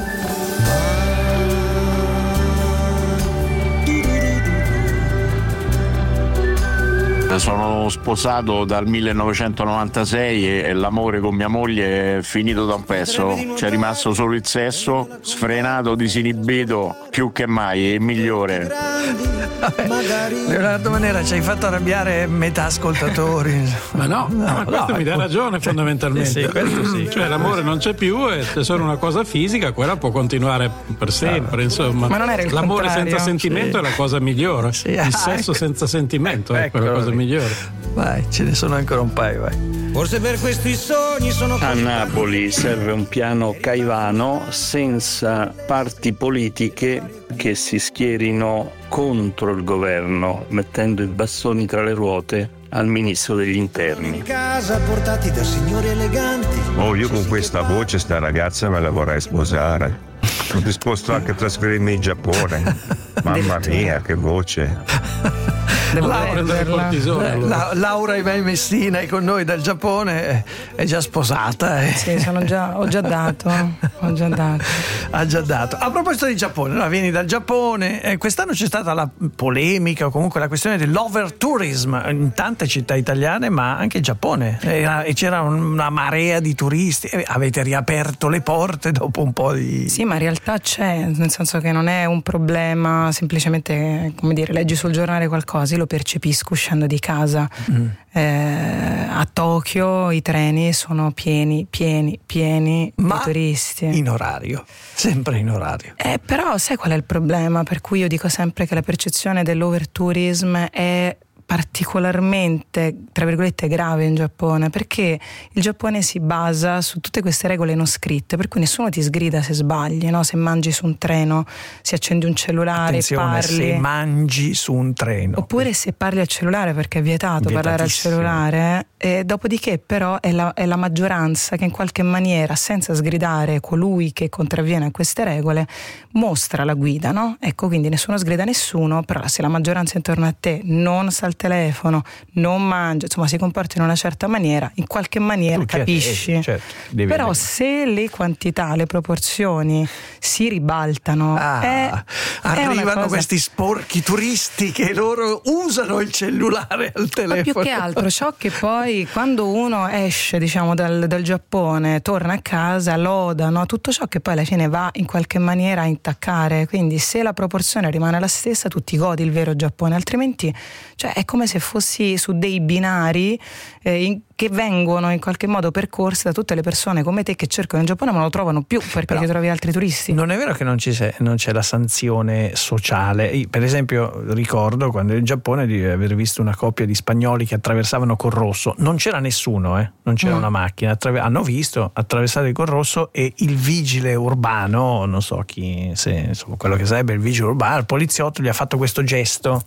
Sono sposato dal 1996 e l'amore con mia moglie è finito da un pezzo, c'è rimasto solo il sesso sfrenato, disinibito, più che mai, è il migliore. Leonardo Manera, ci hai fatto arrabbiare metà ascoltatori. Ma questo mi dà ragione, fondamentalmente. Sì, questo sì. Cioè l'amore non c'è più e c'è solo una cosa fisica, quella può continuare per sempre, insomma. Ma non era il l'amore contrario? senza sentimento è la cosa migliore. Il sesso senza sentimento è la cosa migliore. Vai, ce ne sono ancora un paio, vai. Forse per questo i sogni sono A Napoli serve un piano Caivano senza parti politiche che si schierino contro il governo, mettendo i bastoni tra le ruote al ministro degli interni. casa portati da signori eleganti. Io con questa voce sta ragazza me la vorrei sposare. Sono disposto anche a trasferirmi in Giappone. Mamma mia, che voce. Laura Imei Messina è con noi dal Giappone, è già sposata. Sì, ho già dato. Ha già dato. A proposito di Giappone, vieni dal Giappone, quest'anno c'è stata la polemica o comunque la questione dell'overtourism in tante città italiane, ma anche in Giappone, e c'era una marea di turisti. Avete riaperto le porte dopo un po' di... Sì, ma in realtà c'è, nel senso che non è un problema semplicemente, come dire, leggi sul giornale qualcosa, io lo percepisco uscendo di casa. A Tokyo i treni sono pieni di turisti. In orario, sempre in orario. Però sai qual è il problema? Per cui io dico sempre che la percezione dell'overtourism è particolarmente, tra virgolette, grave in Giappone, perché il Giappone si basa su tutte queste regole non scritte, per cui nessuno ti sgrida se sbagli, no? Se mangi su un treno, se accendi un cellulare, attenzione, parli, se mangi su un treno, oppure se parli al cellulare, perché è vietato parlare al cellulare, e dopodiché però è la maggioranza che in qualche maniera, senza sgridare colui che contravviene a queste regole, mostra la guida, no? Ecco, quindi nessuno sgrida nessuno, però se la maggioranza intorno a te non sa il telefono, non mangia, insomma si comporta in una certa maniera, in qualche maniera capisci. Però se le quantità, le proporzioni si ribaltano, arrivano questi sporchi turisti che loro usano il cellulare al telefono. Ma più che altro ciò che poi quando uno esce, diciamo, dal Giappone, torna a casa, loda, no? Tutto ciò che poi alla fine va in qualche maniera a intaccare, quindi se la proporzione rimane la stessa tu ti godi il vero Giappone, altrimenti è come se fossi su dei binari che vengono in qualche modo percorsi da tutte le persone come te che cercano in Giappone ma non lo trovano più perché trovi altri turisti. Non è vero che non c'è la sanzione sociale. Io, per esempio, ricordo quando ero in Giappone di aver visto una coppia di spagnoli che attraversavano col rosso, non c'era nessuno, non c'era una macchina, hanno visto attraversare col rosso e il vigile urbano, non so chi, insomma, quello che sarebbe il vigile urbano, il poliziotto gli ha fatto questo gesto,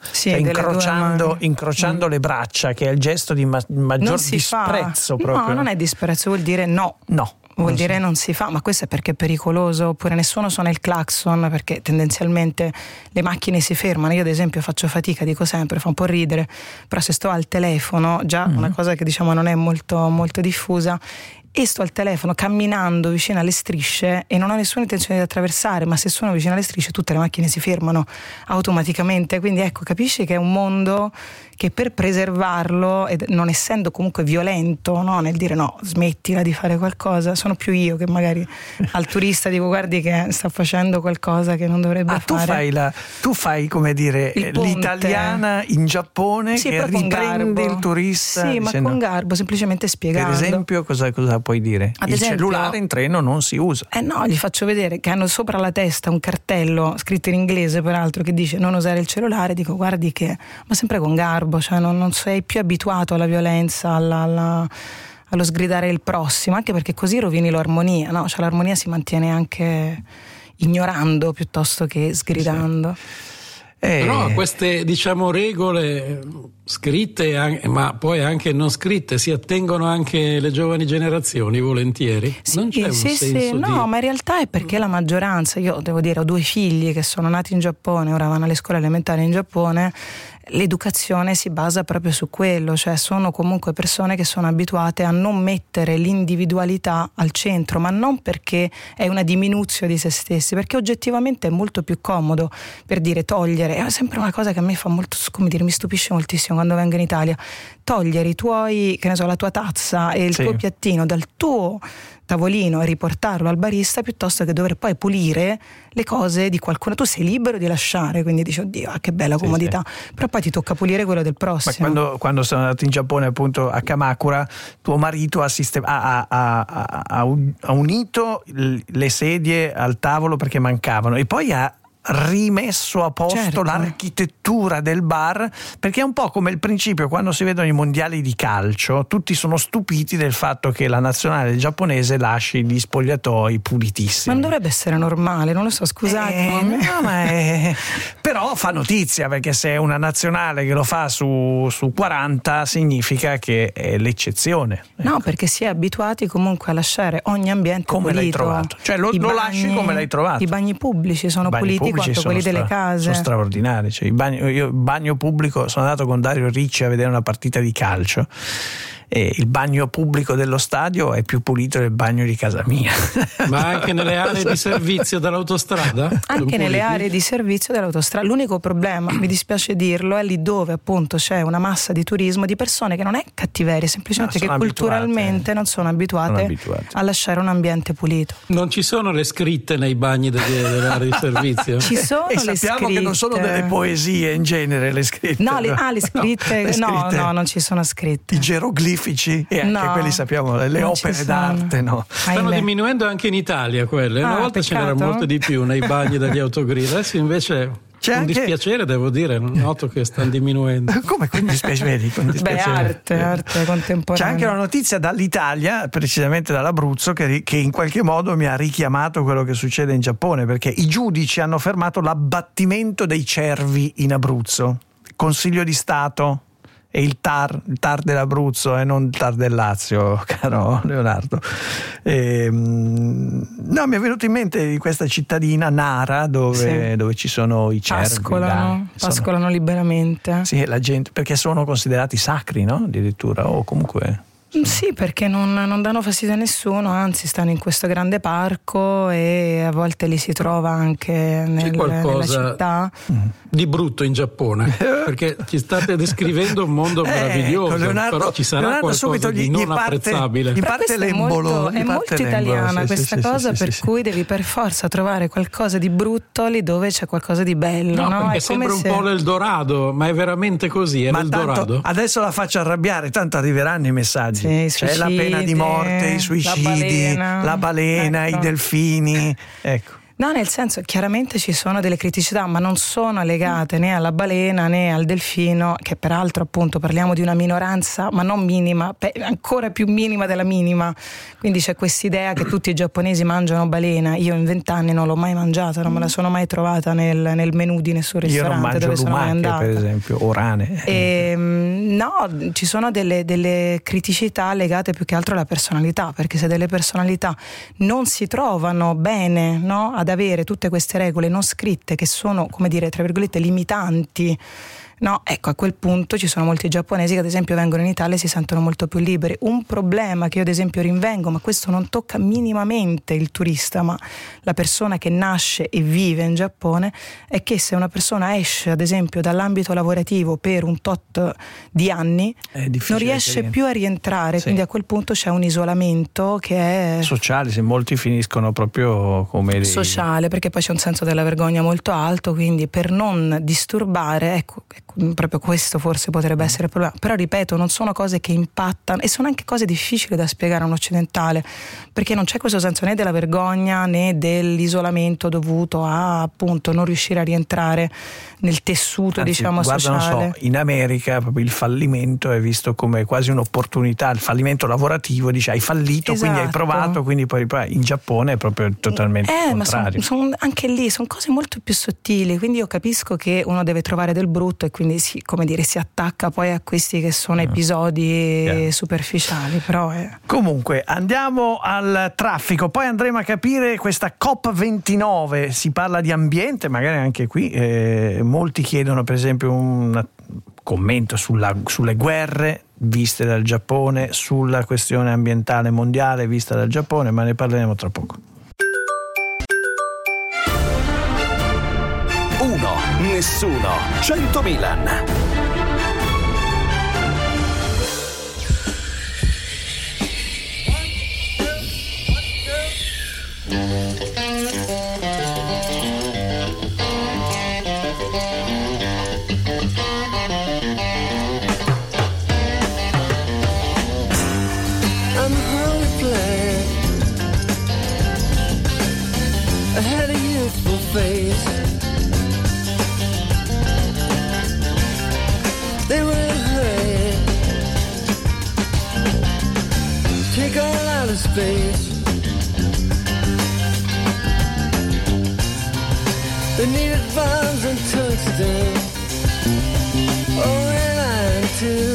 incrociando le braccia, che è il gesto di maggior disprezzo proprio. No, non è disprezzo, vuol dire no. Vuol dire non si fa, ma questo è perché è pericoloso, oppure nessuno suona il clacson perché tendenzialmente le macchine si fermano. Io ad esempio faccio fatica, dico sempre, fa un po' ridere, però se sto al telefono, già una cosa che diciamo non è molto, molto diffusa, e sto al telefono camminando vicino alle strisce e non ho nessuna intenzione di attraversare, ma se sono vicino alle strisce tutte le macchine si fermano automaticamente, quindi ecco, capisci che è un mondo che per preservarlo, ed non essendo comunque violento, no, nel dire no, smettila di fare qualcosa, sono più io che magari al turista dico guardi che sta facendo qualcosa che non dovrebbe fare. Tu fai come dire l'italiana in Giappone, sì, che riprende il turista. Sì, ma con garbo, semplicemente spiegando. Per esempio cosa puoi dire? Il cellulare in treno non si usa. No, gli faccio vedere che hanno sopra la testa un cartello scritto in inglese peraltro che dice non usare il cellulare, dico guardi che, ma sempre con garbo, cioè non sei più abituato alla violenza, allo sgridare il prossimo, anche perché così rovini l'armonia, no? Cioè l'armonia si mantiene anche ignorando piuttosto che sgridando. Però queste, diciamo, regole scritte, ma poi anche non scritte, si attengono anche le giovani generazioni volentieri. Non c'è un senso no, ma in realtà è perché la maggioranza, io devo dire ho 2 figli che sono nati in Giappone, ora vanno alle scuole elementari in Giappone, l'educazione si basa proprio su quello, cioè sono comunque persone che sono abituate a non mettere l'individualità al centro, ma non perché è una diminuzione di se stessi, perché oggettivamente è molto più comodo, per dire, togliere, è sempre una cosa che a me fa molto, come dire, mi stupisce moltissimo quando vengo in Italia, togliere i tuoi, che ne so, la tua tazza e il tuo piattino dal tuo tavolino e riportarlo al barista piuttosto che dover poi pulire le cose di qualcuno. Tu sei libero di lasciare, quindi dici oddio che bella comodità, però poi ti tocca pulire quello del prossimo. Ma quando sono andato in Giappone, appunto a Kamakura, tuo marito ha unito le sedie al tavolo perché mancavano e poi ha rimesso a posto l'architettura del bar, perché è un po' come il principio quando si vedono i mondiali di calcio, tutti sono stupiti del fatto che la nazionale giapponese lasci gli spogliatoi pulitissimi. Ma non dovrebbe essere normale, non lo so, scusate. Però fa notizia, perché se è una nazionale che lo fa su 40 significa che è l'eccezione. No, perché si è abituati comunque a lasciare ogni ambiente come pulito. L'hai trovato? Cioè lo lasci come l'hai trovato. I bagni pubblici sono puliti quanto quelli delle case. Sono straordinari. Cioè, io bagno pubblico, sono andato con Dario Ricci a vedere una partita di calcio e il bagno pubblico dello stadio è più pulito del bagno di casa mia. Ma anche nelle aree di servizio dell'autostrada? Anche nelle aree di servizio dell'autostrada. L'unico problema, mi dispiace dirlo, è lì dove appunto c'è una massa di turismo di persone che non è cattiveria, semplicemente che culturalmente non sono abituate a lasciare un ambiente pulito. Non ci sono le scritte nei bagni delle aree di servizio? Ci sono e le sappiamo scritte. Che non sono delle poesie in genere le scritte. No, le scritte no, non ci sono scritte. I geroglifici e anche quelli sappiamo, le opere d'arte stanno diminuendo anche in Italia quelle. Una volta ce n'era molto di più nei bagni degli autogrill, adesso invece c'è un dispiacere, devo dire, noto che stanno diminuendo. Come con dispiacere? Arte contemporanea. C'è anche una notizia dall'Italia, precisamente dall'Abruzzo, che in qualche modo mi ha richiamato quello che succede in Giappone, perché i giudici hanno fermato l'abbattimento dei cervi in Abruzzo. Consiglio di Stato e il TAR dell'Abruzzo e non il TAR del Lazio, caro Leonardo. No, mi è venuto in mente di questa cittadina Nara dove ci sono i cervi. Pascolano liberamente. Sì, la gente, perché sono considerati sacri, no? Addirittura, o comunque... Sì, perché non danno fastidio a nessuno, anzi stanno in questo grande parco e a volte li si trova anche nella città. Di brutto in Giappone, perché ci state descrivendo un mondo meraviglioso, però ci sarà qualcosa di non apprezzabile. In parte l'embolo. È molto italiana questa cosa, per cui devi per forza trovare qualcosa di brutto lì dove c'è qualcosa di bello. No, perché sembra un po' l'Eldorado, ma è veramente così, è l'Eldorado. Adesso la faccio arrabbiare, tanto arriveranno i messaggi. C'è la pena di morte, i suicidi, la balena, i delfini. Ecco. No, nel senso, chiaramente ci sono delle criticità, ma non sono legate né alla balena né al delfino, che peraltro appunto parliamo di una minoranza, ma non minima, ancora più minima della minima. Quindi c'è quest'idea che tutti i giapponesi mangiano balena. Io in 20 anni non l'ho mai mangiata, non me la sono mai trovata nel menù di nessun ristorante dove sono mai andata. Per esempio, o rane. No, ci sono delle criticità legate più che altro alla personalità, perché se delle personalità non si trovano bene, no, ad avere tutte queste regole non scritte che sono, come dire, tra virgolette limitanti, no, ecco, a quel punto ci sono molti giapponesi che ad esempio vengono in Italia e si sentono molto più liberi. Un problema che io ad esempio rinvengo, ma questo non tocca minimamente il turista, ma la persona che nasce e vive in Giappone, è che se una persona esce ad esempio dall'ambito lavorativo per un tot di anni non riesce più a rientrare, quindi a quel punto c'è un isolamento che è sociale, se molti finiscono proprio come sociale, perché poi c'è un senso della vergogna molto alto, quindi per non disturbare, ecco proprio questo forse potrebbe essere il problema. Però ripeto, non sono cose che impattano e sono anche cose difficili da spiegare a un occidentale, perché non c'è questo senso né della vergogna né dell'isolamento dovuto a appunto non riuscire a rientrare nel tessuto, diciamo, sociale. Non so, in America proprio il fallimento è visto come quasi un'opportunità, il fallimento lavorativo, dice hai fallito, quindi hai provato, quindi poi in Giappone è proprio totalmente il contrario. Ma anche lì sono cose molto più sottili, quindi io capisco che uno deve trovare del brutto e quindi si attacca poi a questi che sono episodi superficiali, però Comunque andiamo al traffico, poi andremo a capire questa COP29, si parla di ambiente, magari anche qui molti chiedono per esempio un commento sulle guerre viste dal Giappone, sulla questione ambientale mondiale vista dal Giappone, ma ne parleremo tra poco. 1, nessuno, 100 Milan. outer space. They needed bombs and tungsten. Oh, and iron too.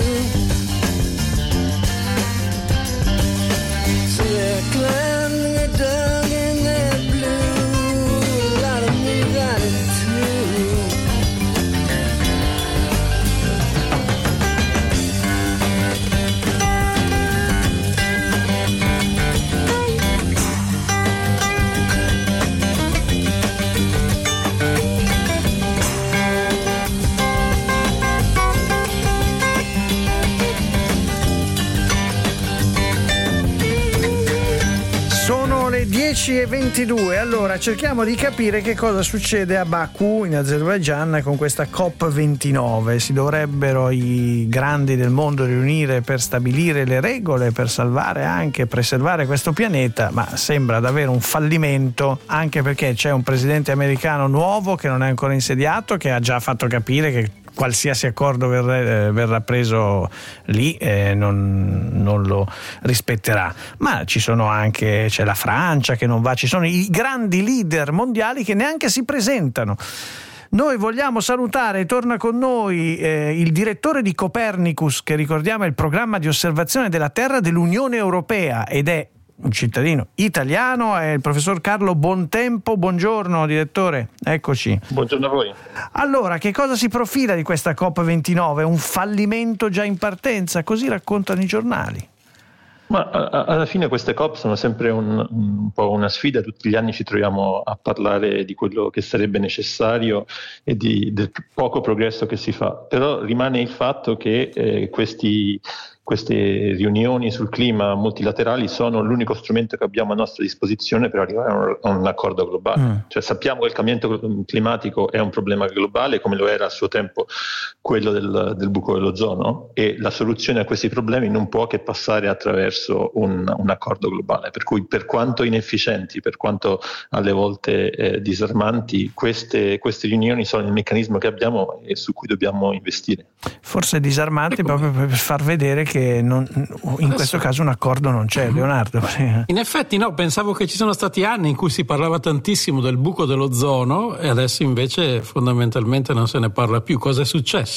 So they're climbing, they're dug in their blue. A lot of me got it too. Sono le 10:22. Allora cerchiamo di capire che cosa succede a Baku in Azerbaigian con questa COP29. Si dovrebbero i grandi del mondo riunire per stabilire le regole, per salvare anche, preservare questo pianeta, ma sembra davvero un fallimento, anche perché c'è un presidente americano nuovo che non è ancora insediato, che ha già fatto capire che qualsiasi accordo verrà preso lì non lo rispetterà. Ma c'è la Francia che non va, ci sono i grandi leader mondiali che neanche si presentano. Noi vogliamo salutare, torna con noi il direttore di Copernicus, che ricordiamo è il programma di osservazione della Terra dell'Unione Europea ed è un cittadino italiano, è il professor Carlo Bontempo. Buongiorno direttore, eccoci. Buongiorno a voi. Allora, che cosa si profila di questa COP29? Un fallimento già in partenza? Così raccontano i giornali. Ma alla fine queste COP sono sempre un po' una sfida, tutti gli anni ci troviamo a parlare di quello che sarebbe necessario e del poco progresso che si fa, però rimane il fatto che queste riunioni sul clima multilaterali sono l'unico strumento che abbiamo a nostra disposizione per arrivare a un accordo globale. Cioè, sappiamo che il cambiamento climatico è un problema globale, come lo era a suo tempo quello del buco dell'ozono, e la soluzione a questi problemi non può che passare attraverso un accordo globale. Per cui, per quanto inefficienti, per quanto alle volte disarmanti, queste riunioni sono il meccanismo che abbiamo e su cui dobbiamo investire. Forse disarmanti proprio per far vedere che in questo caso un accordo non c'è, Leonardo. In effetti no, pensavo che ci sono stati anni in cui si parlava tantissimo del buco dell'ozono e adesso invece fondamentalmente non se ne parla più. Cosa è successo?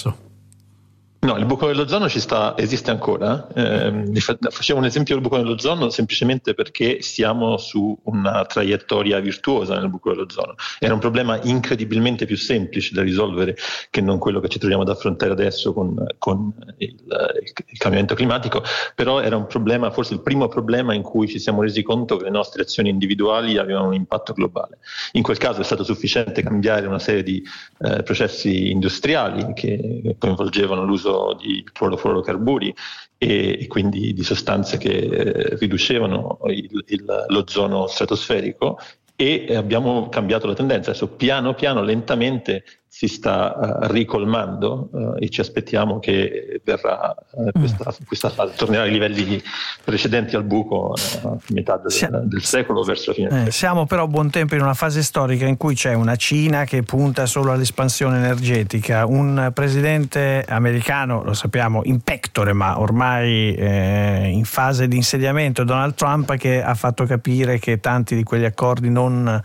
No, il buco dell'ozono esiste ancora. Facevo un esempio del buco dell'ozono semplicemente perché siamo su una traiettoria virtuosa nel buco dell'ozono. Era un problema incredibilmente più semplice da risolvere che non quello che ci troviamo ad affrontare adesso con il cambiamento climatico, però era un problema, forse il primo problema in cui ci siamo resi conto che le nostre azioni individuali avevano un impatto globale. In quel caso è stato sufficiente cambiare una serie di processi industriali che coinvolgevano l'uso di clorofluorocarburi e quindi di sostanze che riducevano l'ozono stratosferico, e abbiamo cambiato la tendenza. Adesso piano piano, lentamente si sta ricolmando e ci aspettiamo che verrà questa fase, tornerà ai livelli precedenti al buco a metà del secolo, verso la fine. Siamo però a buon tempo in una fase storica in cui c'è una Cina che punta solo all'espansione energetica, un presidente americano, lo sappiamo, in pectore ma ormai in fase di insediamento, Donald Trump, che ha fatto capire che tanti di quegli accordi non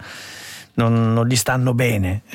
gli stanno bene.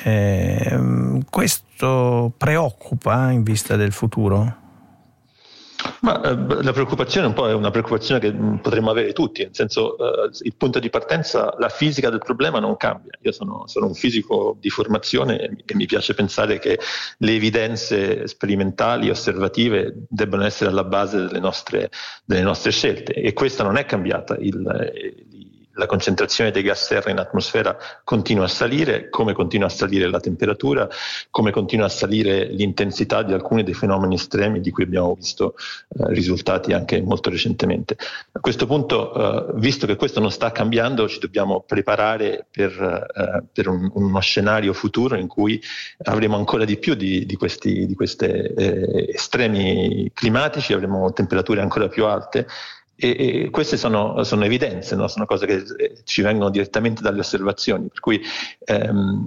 Questo preoccupa in vista del futuro? Ma la preoccupazione un po' è una preoccupazione che potremmo avere tutti, nel senso il punto di partenza, la fisica del problema non cambia. Io sono un fisico di formazione e mi piace pensare che le evidenze sperimentali, osservative, debbano essere alla base delle nostre scelte, e questa non è cambiata. La concentrazione dei gas serra in atmosfera continua a salire, come continua a salire la temperatura, come continua a salire l'intensità di alcuni dei fenomeni estremi di cui abbiamo visto risultati anche molto recentemente. A questo punto, visto che questo non sta cambiando, ci dobbiamo preparare per uno scenario futuro in cui avremo ancora di più di questi estremi climatici, avremo temperature ancora più alte. E queste sono evidenze, no? Sono cose che ci vengono direttamente dalle osservazioni, per cui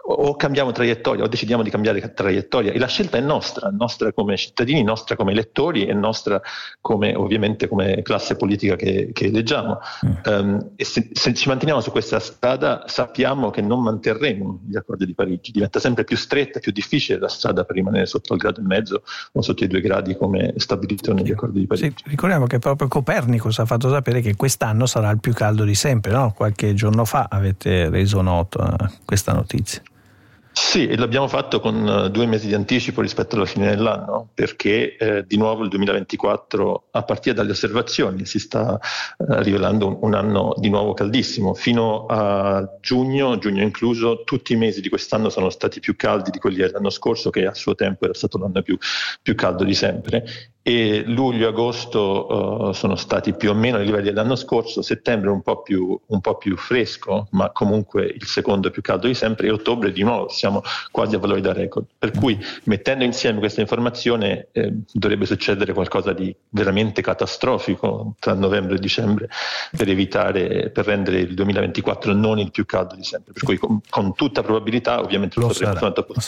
o cambiamo traiettoria o decidiamo di cambiare traiettoria, e la scelta è nostra come cittadini, nostra come elettori e nostra ovviamente come classe politica che eleggiamo. E se ci manteniamo su questa strada sappiamo che non manterremo gli accordi di Parigi, diventa sempre più stretta, più difficile la strada per rimanere sotto il 1,5 gradi o sotto i 2 gradi come stabilito negli accordi di Parigi. Sì, ricordiamo che proprio Copernicus ha fatto sapere che quest'anno sarà il più caldo di sempre, no? Qualche giorno fa avete reso noto questa notizia. Sì, e l'abbiamo fatto con 2 mesi di anticipo rispetto alla fine dell'anno, perché di nuovo il 2024, a partire dalle osservazioni, si sta rivelando un anno di nuovo caldissimo. Fino a giugno incluso, tutti i mesi di quest'anno sono stati più caldi di quelli dell'anno scorso, che a suo tempo era stato l'anno più caldo di sempre. E luglio e agosto sono stati più o meno ai livelli dell'anno scorso, settembre un po' più fresco, ma comunque il secondo più caldo di sempre, e ottobre di nuovo siamo quasi a valori da record. Per cui, mettendo insieme questa informazione, dovrebbe succedere qualcosa di veramente catastrofico tra novembre e dicembre per rendere il 2024 non il più caldo di sempre. Per cui con tutta probabilità, ovviamente lo sarà.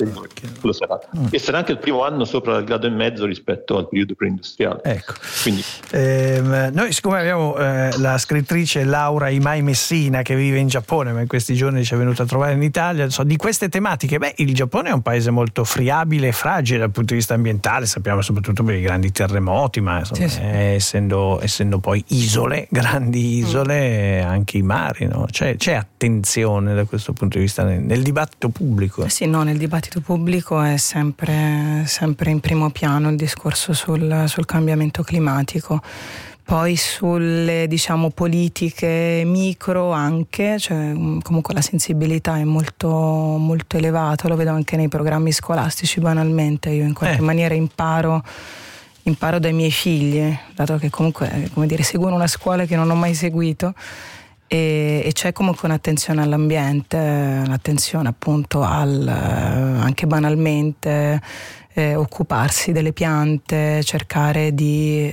E sarà anche il primo anno sopra il 1,5 gradi rispetto al periodo industriale. Ecco. Quindi noi, siccome abbiamo la scrittrice Laura Imai Messina che vive in Giappone, ma in questi giorni ci è venuta a trovare in Italia, di queste tematiche, il Giappone è un paese molto friabile e fragile dal punto di vista ambientale, sappiamo soprattutto per i grandi terremoti, ma insomma, sì. Essendo poi grandi isole, anche i mari, no? C'è attenzione da questo punto di vista nel dibattito pubblico? Sì, no, nel dibattito pubblico è sempre in primo piano il discorso sul cambiamento climatico. Poi sulle, politiche micro anche, comunque la sensibilità è molto, molto elevata, lo vedo anche nei programmi scolastici. Banalmente io in qualche maniera imparo dai miei figli, dato che comunque, seguono una scuola che non ho mai seguito, e c'è comunque un'attenzione all'ambiente, un'attenzione appunto anche banalmente occuparsi delle piante, cercare di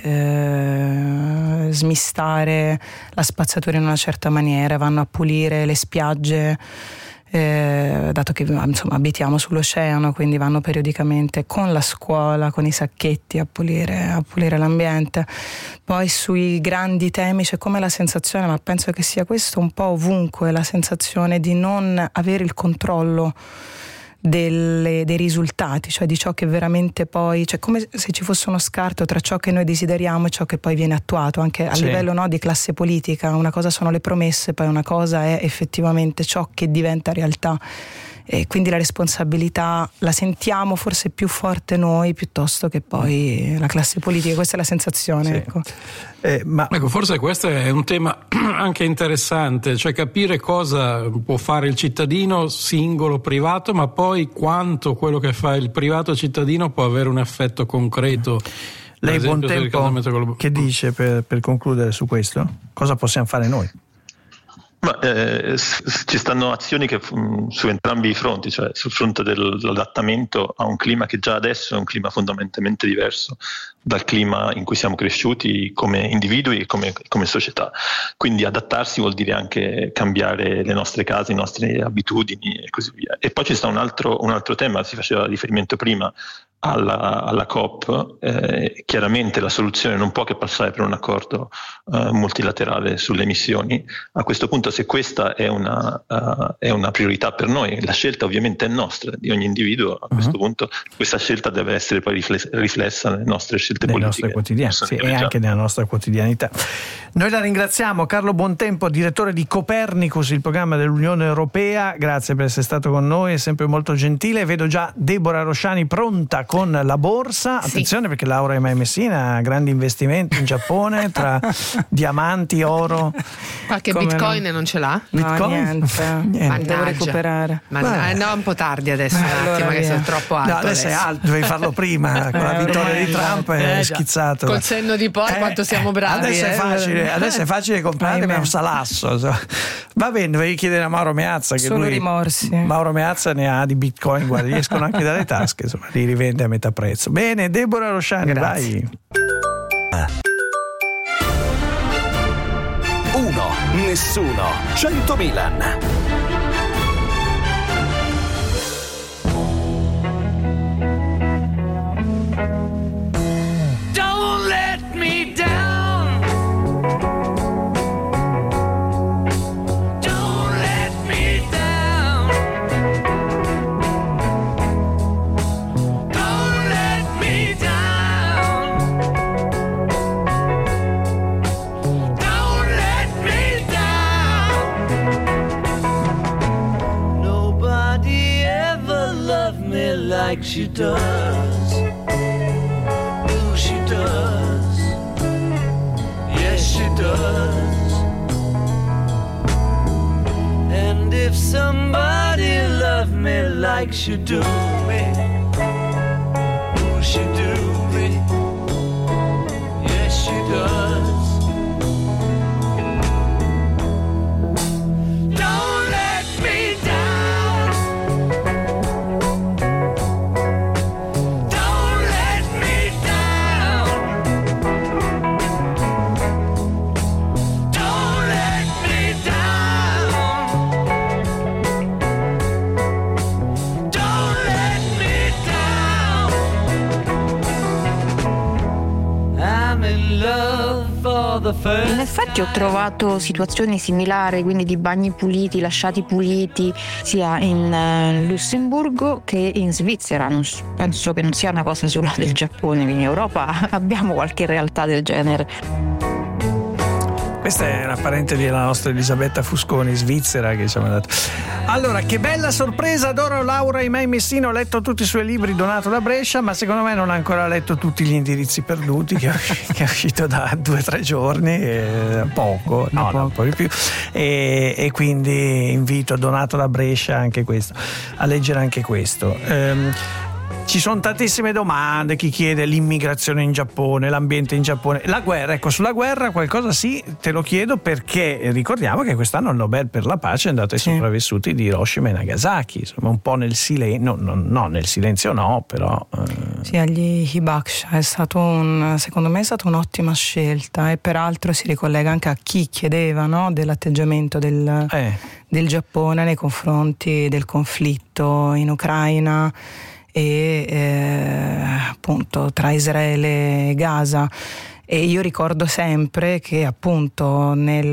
smistare la spazzatura in una certa maniera, vanno a pulire le spiagge, dato che abitiamo sull'oceano, quindi vanno periodicamente con la scuola, con i sacchetti a pulire l'ambiente. Poi sui grandi temi c'è come la sensazione, ma penso che sia questo un po' ovunque, la sensazione di non avere il controllo dei risultati, cioè di ciò che veramente poi, come se ci fosse uno scarto tra ciò che noi desideriamo e ciò che poi viene attuato, anche a livello di classe politica. Una cosa sono le promesse, poi una cosa è effettivamente ciò che diventa realtà, e quindi la responsabilità la sentiamo forse più forte noi piuttosto che poi la classe politica. Questa è la sensazione. Ecco, forse questo è un tema anche interessante, cioè capire cosa può fare il cittadino singolo, privato, ma poi quanto quello che fa il privato cittadino può avere un effetto concreto. Lei, Buontempo, che dice per concludere su questo? Cosa possiamo fare noi? Ci stanno azioni che su entrambi i fronti, cioè sul fronte dell'adattamento a un clima che già adesso è un clima fondamentalmente diverso dal clima in cui siamo cresciuti come individui e come società. Quindi adattarsi vuol dire anche cambiare le nostre case, le nostre abitudini e così via. E poi ci sta un altro tema, si faceva riferimento prima alla COP. Chiaramente la soluzione non può che passare per un accordo multilaterale sulle emissioni. A questo punto, se questa è una priorità per noi, la scelta ovviamente è nostra, di ogni individuo. A questo punto questa scelta deve essere poi riflessa nelle nostre scelte politiche, e anche nella nostra quotidianità. Noi la ringraziamo, Carlo Buontempo, direttore di Copernicus, il programma dell'Unione Europea. Grazie per essere stato con noi, è sempre molto gentile. Vedo già Deborah Rosciani pronta con la borsa. Attenzione, perché Laura Imai Messina ha grandi investimenti in Giappone tra diamanti, oro. Qualche bitcoin non ce l'ha? No, niente. Devo recuperare. No, è un po' tardi adesso, un attimo, che sei troppo alto. No, adesso è alto, devi farlo prima. Con la vittoria di Trump è schizzato. Col senno di poi quanto siamo bravi. Adesso è facile comprare un salasso. Va bene, dovevi chiedere a Mauro Meazza, che solo rimorsi. Mauro Meazza ne ha di bitcoin, guarda, gli escono anche dalle tasche, insomma, li rivende a metà prezzo. Bene, Deborah Rosciani, vai. 1, nessuno, 100 Milan. she does. Ooh, she does. Yes, she does. And if somebody loved me like she do me, ooh, she do me. Yes, she does. In effetti ho trovato situazioni similari, quindi di bagni puliti, lasciati puliti, sia in Lussemburgo che in Svizzera. Penso che non sia una cosa solo del Giappone, quindi in Europa abbiamo qualche realtà del genere. Questa è una parente della nostra Elisabetta Fusconi, svizzera, che ci ha mandato. Allora, che bella sorpresa, adoro Laura Imei Messina, ho letto tutti i suoi libri, Donato da Brescia, ma secondo me non ha ancora letto tutti gli indirizzi perduti, che è uscito da 2 o 3 giorni, poco, no, un po' di più, e quindi invito Donato da Brescia anche questo, a leggere anche questo. Ci sono tantissime domande, chi chiede l'immigrazione in Giappone, l'ambiente in Giappone, la guerra. Ecco, sulla guerra qualcosa sì, te lo chiedo, perché ricordiamo che quest'anno il Nobel per la pace è andato ai sopravvissuti di Hiroshima e Nagasaki, insomma un po' nel silenzio, no, nel silenzio no, però... Sì, agli Hibakusha è stato secondo me è stata un'ottima scelta, e peraltro si ricollega anche a chi chiedeva, no, dell'atteggiamento del Giappone nei confronti del conflitto in Ucraina e appunto tra Israele e Gaza. E io ricordo sempre che appunto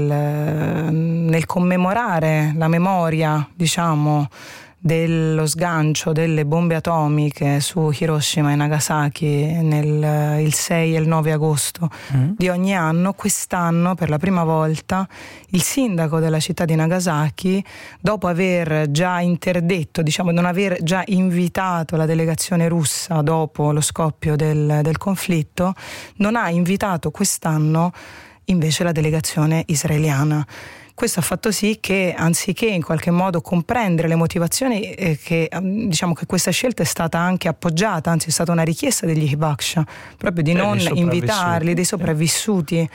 nel commemorare la memoria, diciamo, dello sgancio delle bombe atomiche su Hiroshima e Nagasaki il 6 e il 9 agosto di ogni anno, quest'anno per la prima volta il sindaco della città di Nagasaki, dopo aver già interdetto, diciamo non aver già invitato la delegazione russa dopo lo scoppio del conflitto, non ha invitato quest'anno invece la delegazione israeliana. Questo ha fatto sì che, anziché in qualche modo comprendere le motivazioni, che diciamo che questa scelta è stata anche appoggiata, anzi è stata una richiesta degli Hibakusha, proprio di non invitarli, dei sopravvissuti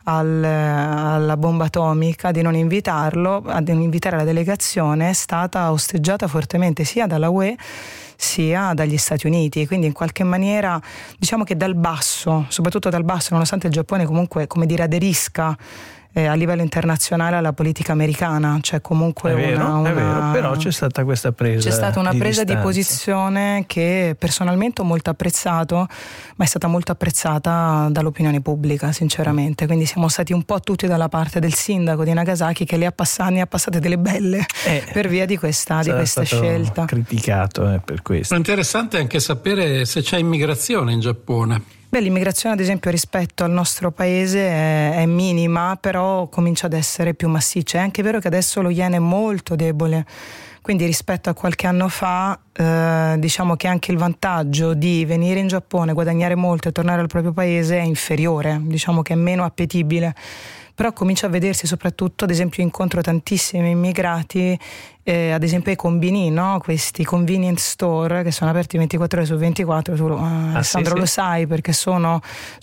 alla bomba atomica, di non invitare la delegazione, è stata osteggiata fortemente sia dalla UE sia dagli Stati Uniti, quindi in qualche maniera diciamo che dal basso, soprattutto dal basso, nonostante il Giappone comunque, come dire, aderisca a livello internazionale alla politica americana, cioè comunque è vero, però c'è stata questa presa. C'è stata una presa di posizione che personalmente ho molto apprezzato, ma è stata molto apprezzata dall'opinione pubblica, sinceramente. Quindi siamo stati un po' tutti dalla parte del sindaco di Nagasaki, che ne ha passate delle belle per via di questa scelta. Criticato per questo. È interessante anche sapere se c'è immigrazione in Giappone. Beh, l'immigrazione ad esempio rispetto al nostro paese è minima, però comincia ad essere più massiccia. È anche vero che adesso lo yen è molto debole, quindi rispetto a qualche anno fa diciamo che anche il vantaggio di venire in Giappone, guadagnare molto e tornare al proprio paese è inferiore, diciamo che è meno appetibile. Però comincia a vedersi, soprattutto ad esempio incontro tantissimi immigrati ad esempio ai combini, no? Questi convenience store che sono aperti 24 ore su 24, tu Alessandro lo sai, perché sono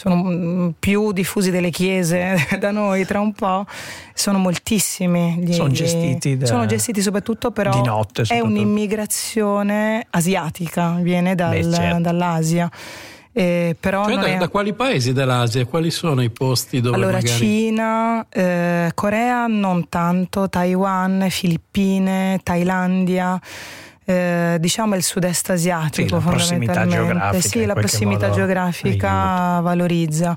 più diffusi delle chiese da noi, tra un po' sono moltissimi, sono gestiti soprattutto, però di notte, è un'immigrazione asiatica, viene dall'Asia. Però cioè da quali paesi dell'Asia? Quali sono i posti dove allora magari... Cina, Corea non tanto, Taiwan, Filippine, Thailandia, diciamo il sud-est asiatico, la prossimità geografica, sì, la prossimità geografica valorizza.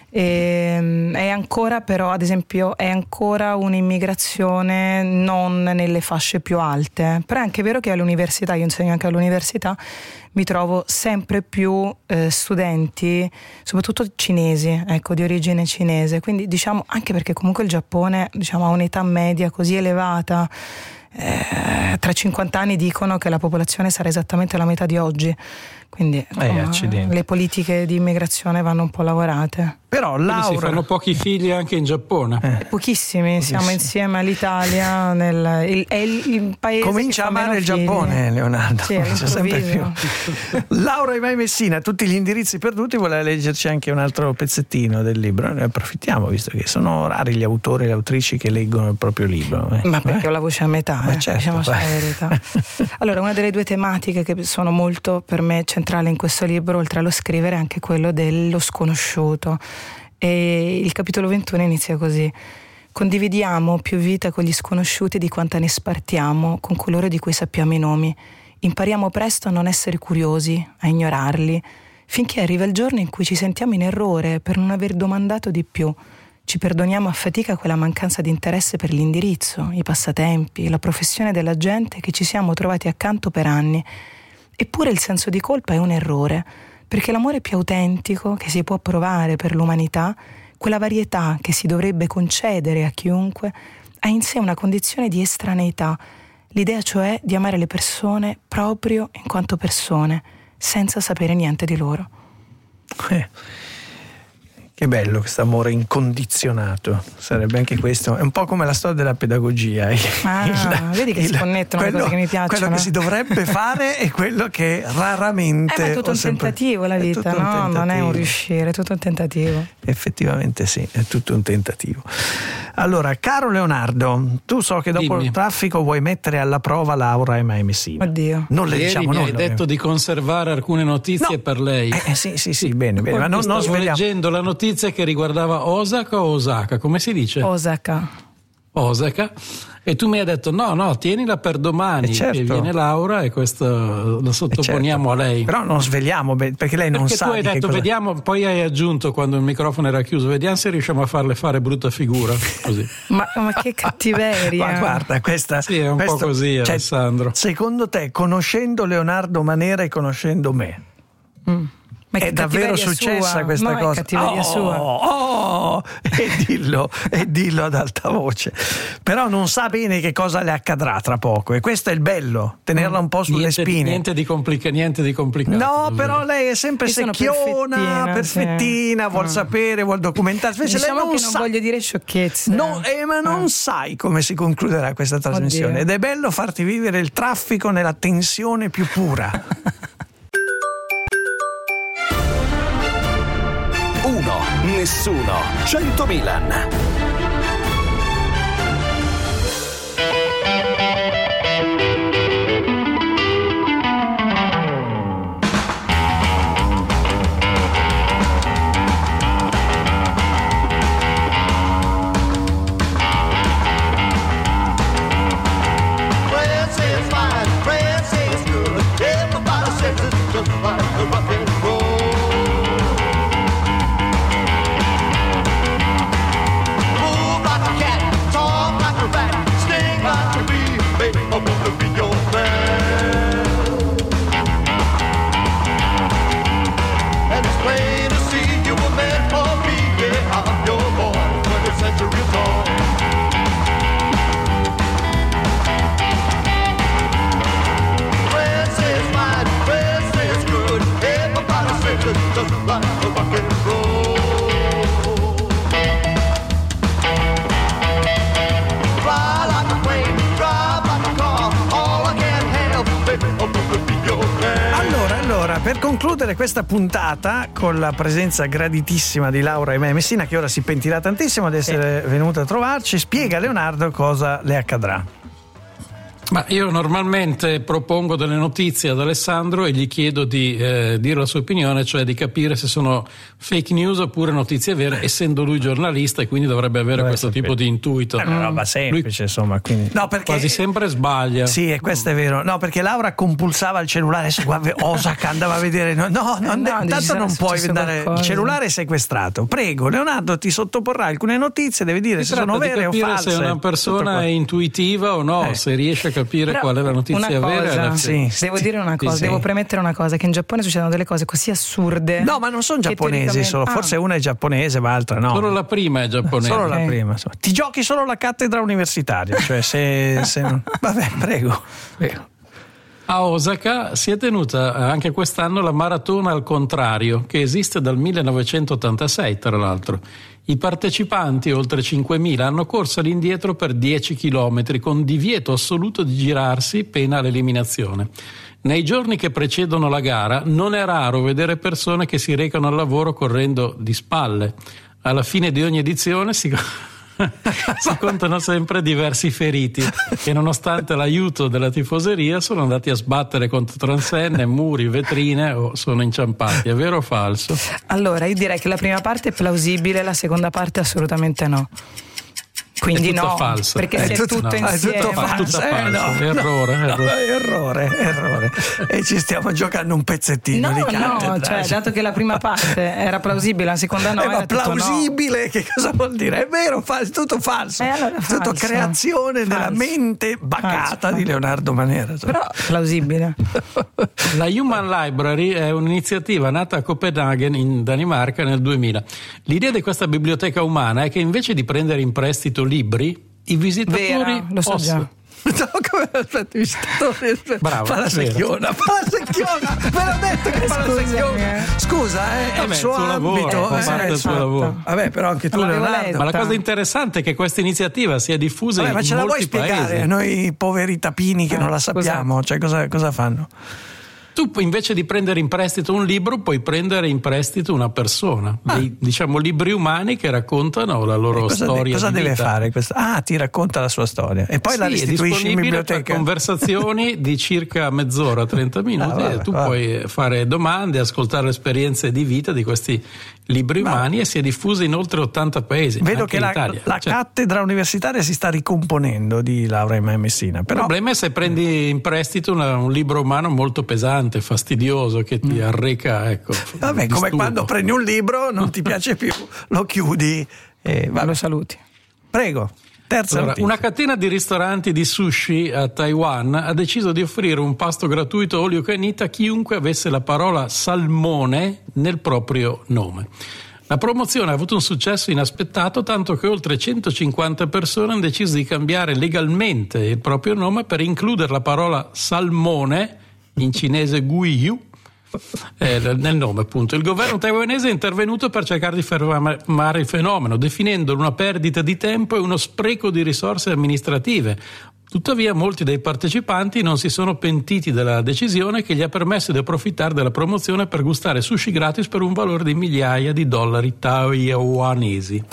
È ancora però, ad esempio, è ancora un'immigrazione non nelle fasce più alte, però è anche vero che all'università, io insegno anche all'università, mi trovo sempre più studenti, soprattutto cinesi, ecco, di origine cinese, quindi diciamo anche perché comunque il Giappone, diciamo, ha un'età media così elevata, tra 50 anni dicono che la popolazione sarà esattamente la metà di oggi, quindi le politiche di immigrazione vanno un po' lavorate. Però Laura, si fanno pochi figli anche in Giappone. Pochissimi, siamo insieme all'Italia, è il paese comincia che a amare il Giappone, Leonardo. Sì, sempre più. Laura Imai Messina, tutti gli indirizzi perduti, voleva leggerci anche un altro pezzettino del libro. Ne approfittiamo, visto che sono rari gli autori e le autrici che leggono il proprio libro. Ma perché ho la voce a metà, certo, diciamo la verità. Allora, una delle due tematiche che sono molto per me centrali in questo libro, oltre allo scrivere, è anche quello dello sconosciuto. E il capitolo 21 inizia così: condividiamo più vita con gli sconosciuti di quanta ne spartiamo con coloro di cui sappiamo i nomi. Impariamo presto a non essere curiosi, a ignorarli, finché arriva il giorno in cui ci sentiamo in errore per non aver domandato di più. Ci perdoniamo a fatica quella mancanza di interesse per l'indirizzo, i passatempi, la professione della gente che ci siamo trovati accanto per anni. Eppure il senso di colpa è un errore, perché l'amore più autentico che si può provare per l'umanità, quella varietà che si dovrebbe concedere a chiunque, ha in sé una condizione di estraneità, l'idea cioè di amare le persone proprio in quanto persone, senza sapere niente di loro. Che bello questo amore incondizionato, sarebbe anche questo, è un po' come la storia della pedagogia. Vedi che si connettono le cose che mi piacciono. Quello che si dovrebbe fare è quello che raramente... ma è tutto un tentativo la vita, no? Non è un riuscire, è tutto un tentativo. Effettivamente sì, è tutto un tentativo. Allora, caro Leonardo, tu so che dopo il traffico vuoi mettere alla prova Laura Imai Messina. Oddio. Non le diciamo noi. Hai detto di conservare alcune notizie per lei. Sì, bene, ma non stavo leggendo la notizia che riguardava Osaka o Osaka, come si dice? Osaka, e tu mi hai detto no, tienila per domani, certo. E viene Laura e questo lo sottoponiamo a lei. Però non sveliamo perché lei non sa. Perché tu hai detto vediamo, poi hai aggiunto quando il microfono era chiuso, vediamo se riusciamo a farle fare brutta figura così. ma che cattiveria. Ma guarda, questa sì, è un po' così, Alessandro. Secondo te, conoscendo Leonardo Manera e conoscendo me, è davvero successa sua. Questa cosa? È cattiveria sua. E dillo ad alta voce. Però non sa bene che cosa le accadrà tra poco, e questo è il bello, tenerla un po' sulle spine. Niente di complicato. No, però lei è sempre secchiona, perfettina, vuol sapere, vuol documentare. Invece diciamo lei che non voglio dire sciocchezze. No, ma non sai come si concluderà questa trasmissione. Ed è bello farti vivere il traffico nella tensione più pura. 1, nessuno, 100 Milan. Per concludere questa puntata con la presenza graditissima di Laura Imai Messina, che ora si pentirà tantissimo di essere venuta a trovarci, spiega a Leonardo cosa le accadrà. Ma io normalmente propongo delle notizie ad Alessandro e gli chiedo di dire la sua opinione, cioè di capire se sono fake news oppure notizie vere, essendo lui giornalista e quindi dovrebbe avere questo tipo di intuito. È una roba semplice, insomma. Quindi... No, perché... Quasi sempre sbaglia. Sì, e questo è vero. No, perché Laura compulsava il cellulare, Osaka andava a vedere. Tanto non puoi andare. Il cellulare è sequestrato. Prego, Leonardo ti sottoporrà alcune notizie, deve dire se sono vere o false. Se una persona è intuitiva o no, se riesce a capire qual è la notizia vera. Devo dire una cosa, devo premettere una cosa, che in Giappone succedono delle cose così assurde. No, ma non sono giapponesi solo, forse una è giapponese ma l'altra no. Solo la prima è giapponese. Solo la prima. Ti giochi solo la cattedra universitaria, cioè se vabbè, prego. A Osaka si è tenuta anche quest'anno la maratona al contrario, che esiste dal 1986 tra l'altro. I partecipanti, oltre 5.000, hanno corso all'indietro per 10 chilometri con divieto assoluto di girarsi pena l'eliminazione. Nei giorni che precedono la gara non è raro vedere persone che si recano al lavoro correndo di spalle. Alla fine di ogni edizione si contano sempre diversi feriti che, nonostante l'aiuto della tifoseria, sono andati a sbattere contro transenne, muri, vetrine o sono inciampati. È vero o falso? Allora, io direi che la prima parte è plausibile, la seconda parte assolutamente no. Quindi no, falsa. Perché se è tutto insieme. È tutto falso. Errore. E ci stiamo giocando un pezzettino di cattedra. No, cioè, dato che la prima parte era plausibile, la seconda no. Ma plausibile, che cosa vuol dire? È vero, è tutto falso. Allora è tutto creazione della mente bacata di Leonardo Manera. Però plausibile. La Human Library è un'iniziativa nata a Copenaghen, in Danimarca, nel 2000. L'idea di questa biblioteca umana è che invece di prendere in prestito libri, i visitatori lo so già. Aspetta, i visitatori. Bravo, fa la secchiona. Ve l'ho detto che fa la secchiona. Scusa, è il suo ambito. Parte il suo lavoro. Vabbè, però anche tu, Leonardo. Ma la cosa interessante è che questa iniziativa sia diffusa in molti paesi. Ma ce la vuoi spiegare? Noi poveri tapini che non la sappiamo, cioè cosa fanno? Tu invece di prendere in prestito un libro puoi prendere in prestito una persona, dei, diciamo, libri umani che raccontano la loro storia. Cosa deve vita. fare questo? Ti racconta la sua storia e poi la restituisci in biblioteca. Per conversazioni di circa mezz'ora, 30 minuti e tu puoi fare domande, ascoltare le esperienze di vita di questi libri umani e si è diffusa in oltre 80 paesi. Vedo che la cattedra universitaria si sta ricomponendo di Laura Messina. Però... Il problema è se prendi in prestito un libro umano molto pesante, fastidioso, che ti arreca, ecco. Vabbè, come quando prendi un libro, non ti piace più, lo chiudi e lo saluti. Prego. Allora, una catena di ristoranti di sushi a Taiwan ha deciso di offrire un pasto gratuito all you can eat a chiunque avesse la parola salmone nel proprio nome. La promozione ha avuto un successo inaspettato, tanto che oltre 150 persone hanno deciso di cambiare legalmente il proprio nome per includere la parola salmone, in cinese Guiyu, nel nome, appunto. Il governo taiwanese è intervenuto per cercare di fermare il fenomeno, definendolo una perdita di tempo e uno spreco di risorse amministrative. Tuttavia molti dei partecipanti non si sono pentiti della decisione, che gli ha permesso di approfittare della promozione per gustare sushi gratis per un valore di migliaia di dollari taiwanesi.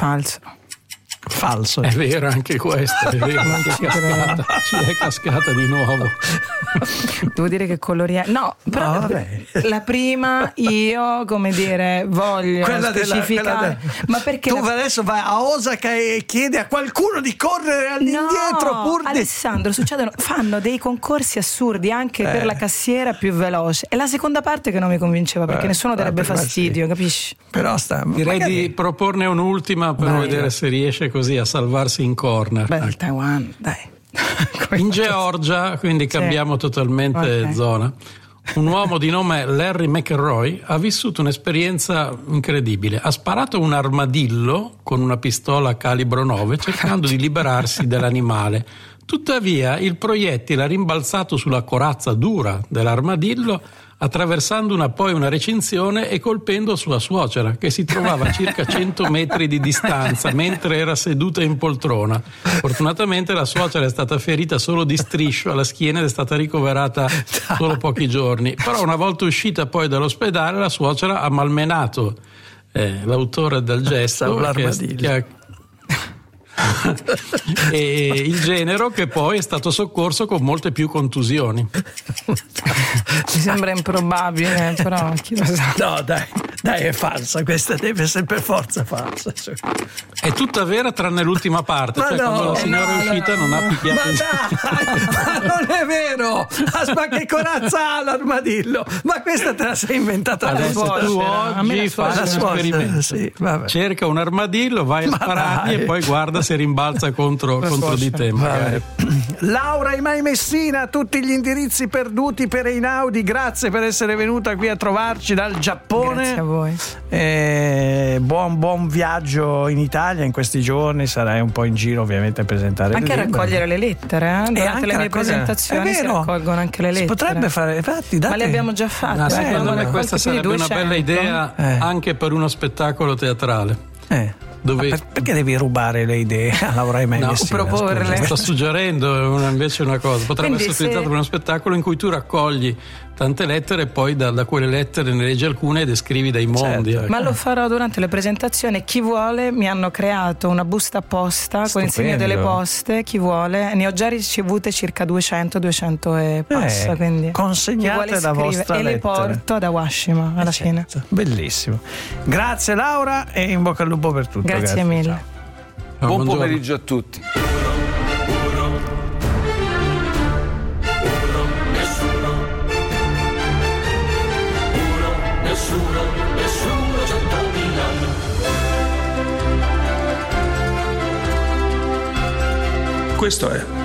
Falso. È vero anche questo, è vero. Ci è cascata di nuovo. Devo dire che coloriamo. No, però la prima io, come dire, voglio specificare. Ma perché tu adesso vai a Osaka e chiedi a qualcuno di correre all'indietro Alessandro, fanno dei concorsi assurdi anche per la cassiera più veloce. È la seconda parte che non mi convinceva, perché nessuno darebbe fastidio, capisci? Però direi di proporne un'ultima per vedere se riesce così a salvarsi in corner. Il Taiwan, dai. In Georgia, quindi cambiamo totalmente zona, un uomo di nome Larry McElroy ha vissuto un'esperienza incredibile. Ha sparato un armadillo con una pistola calibro 9 cercando di liberarsi dell'animale. Tuttavia il proiettile ha rimbalzato sulla corazza dura dell'armadillo, attraversando una recinzione e colpendo sua suocera, che si trovava a circa 100 metri di distanza mentre era seduta in poltrona. Fortunatamente la suocera è stata ferita solo di striscio alla schiena ed è stata ricoverata solo pochi giorni. Però una volta uscita poi dall'ospedale, la suocera ha malmenato l'autore del gesto, e il genero, che poi è stato soccorso con molte più contusioni. Mi sembra improbabile, però chi lo sa. No, dai, Dai, è falsa, questa deve essere per forza falsa. È tutta vera tranne l'ultima parte, cioè quando la signora è uscita non ha picchiato. Ma non è vero! Ma che corazza ha l'armadillo? Ma questa te la sei inventata adesso. Tu oggi fai un esperimento. Sì, cerca un armadillo, vai a sparargli e poi guarda se rimbalza contro di te. Laura Imai Messina, tutti gli indirizzi perduti per Einaudi, grazie per essere venuta qui a trovarci dal Giappone. Grazie a voi. Buon viaggio in Italia in questi giorni, sarai un po' in giro ovviamente a presentare anche il a raccogliere le lettere, durante le mie presentazioni si raccolgono anche le lettere. Si potrebbe fare, infatti, ma le abbiamo già fatte. Secondo me questa sarebbe una bella idea anche per uno spettacolo teatrale. Perché devi rubare le idee a Laura Imai Messina? Proporle. Sto suggerendo invece una cosa, potrebbe essere utilizzato per uno spettacolo in cui tu raccogli tante lettere e poi da quelle lettere ne leggi alcune e descrivi dei mondi. Certo. Ma lo farò durante le presentazioni. Chi vuole, mi hanno creato una busta apposta con il segno delle poste. Chi vuole, ne ho già ricevute circa 200 e passa. Quindi consegnate la vostra e lettera. Le porto ad Awashima alla fine. Bellissimo. Grazie Laura e in bocca al lupo per tutto. Grazie mille. Buon pomeriggio a tutti. Nessuno 100.000. Questo è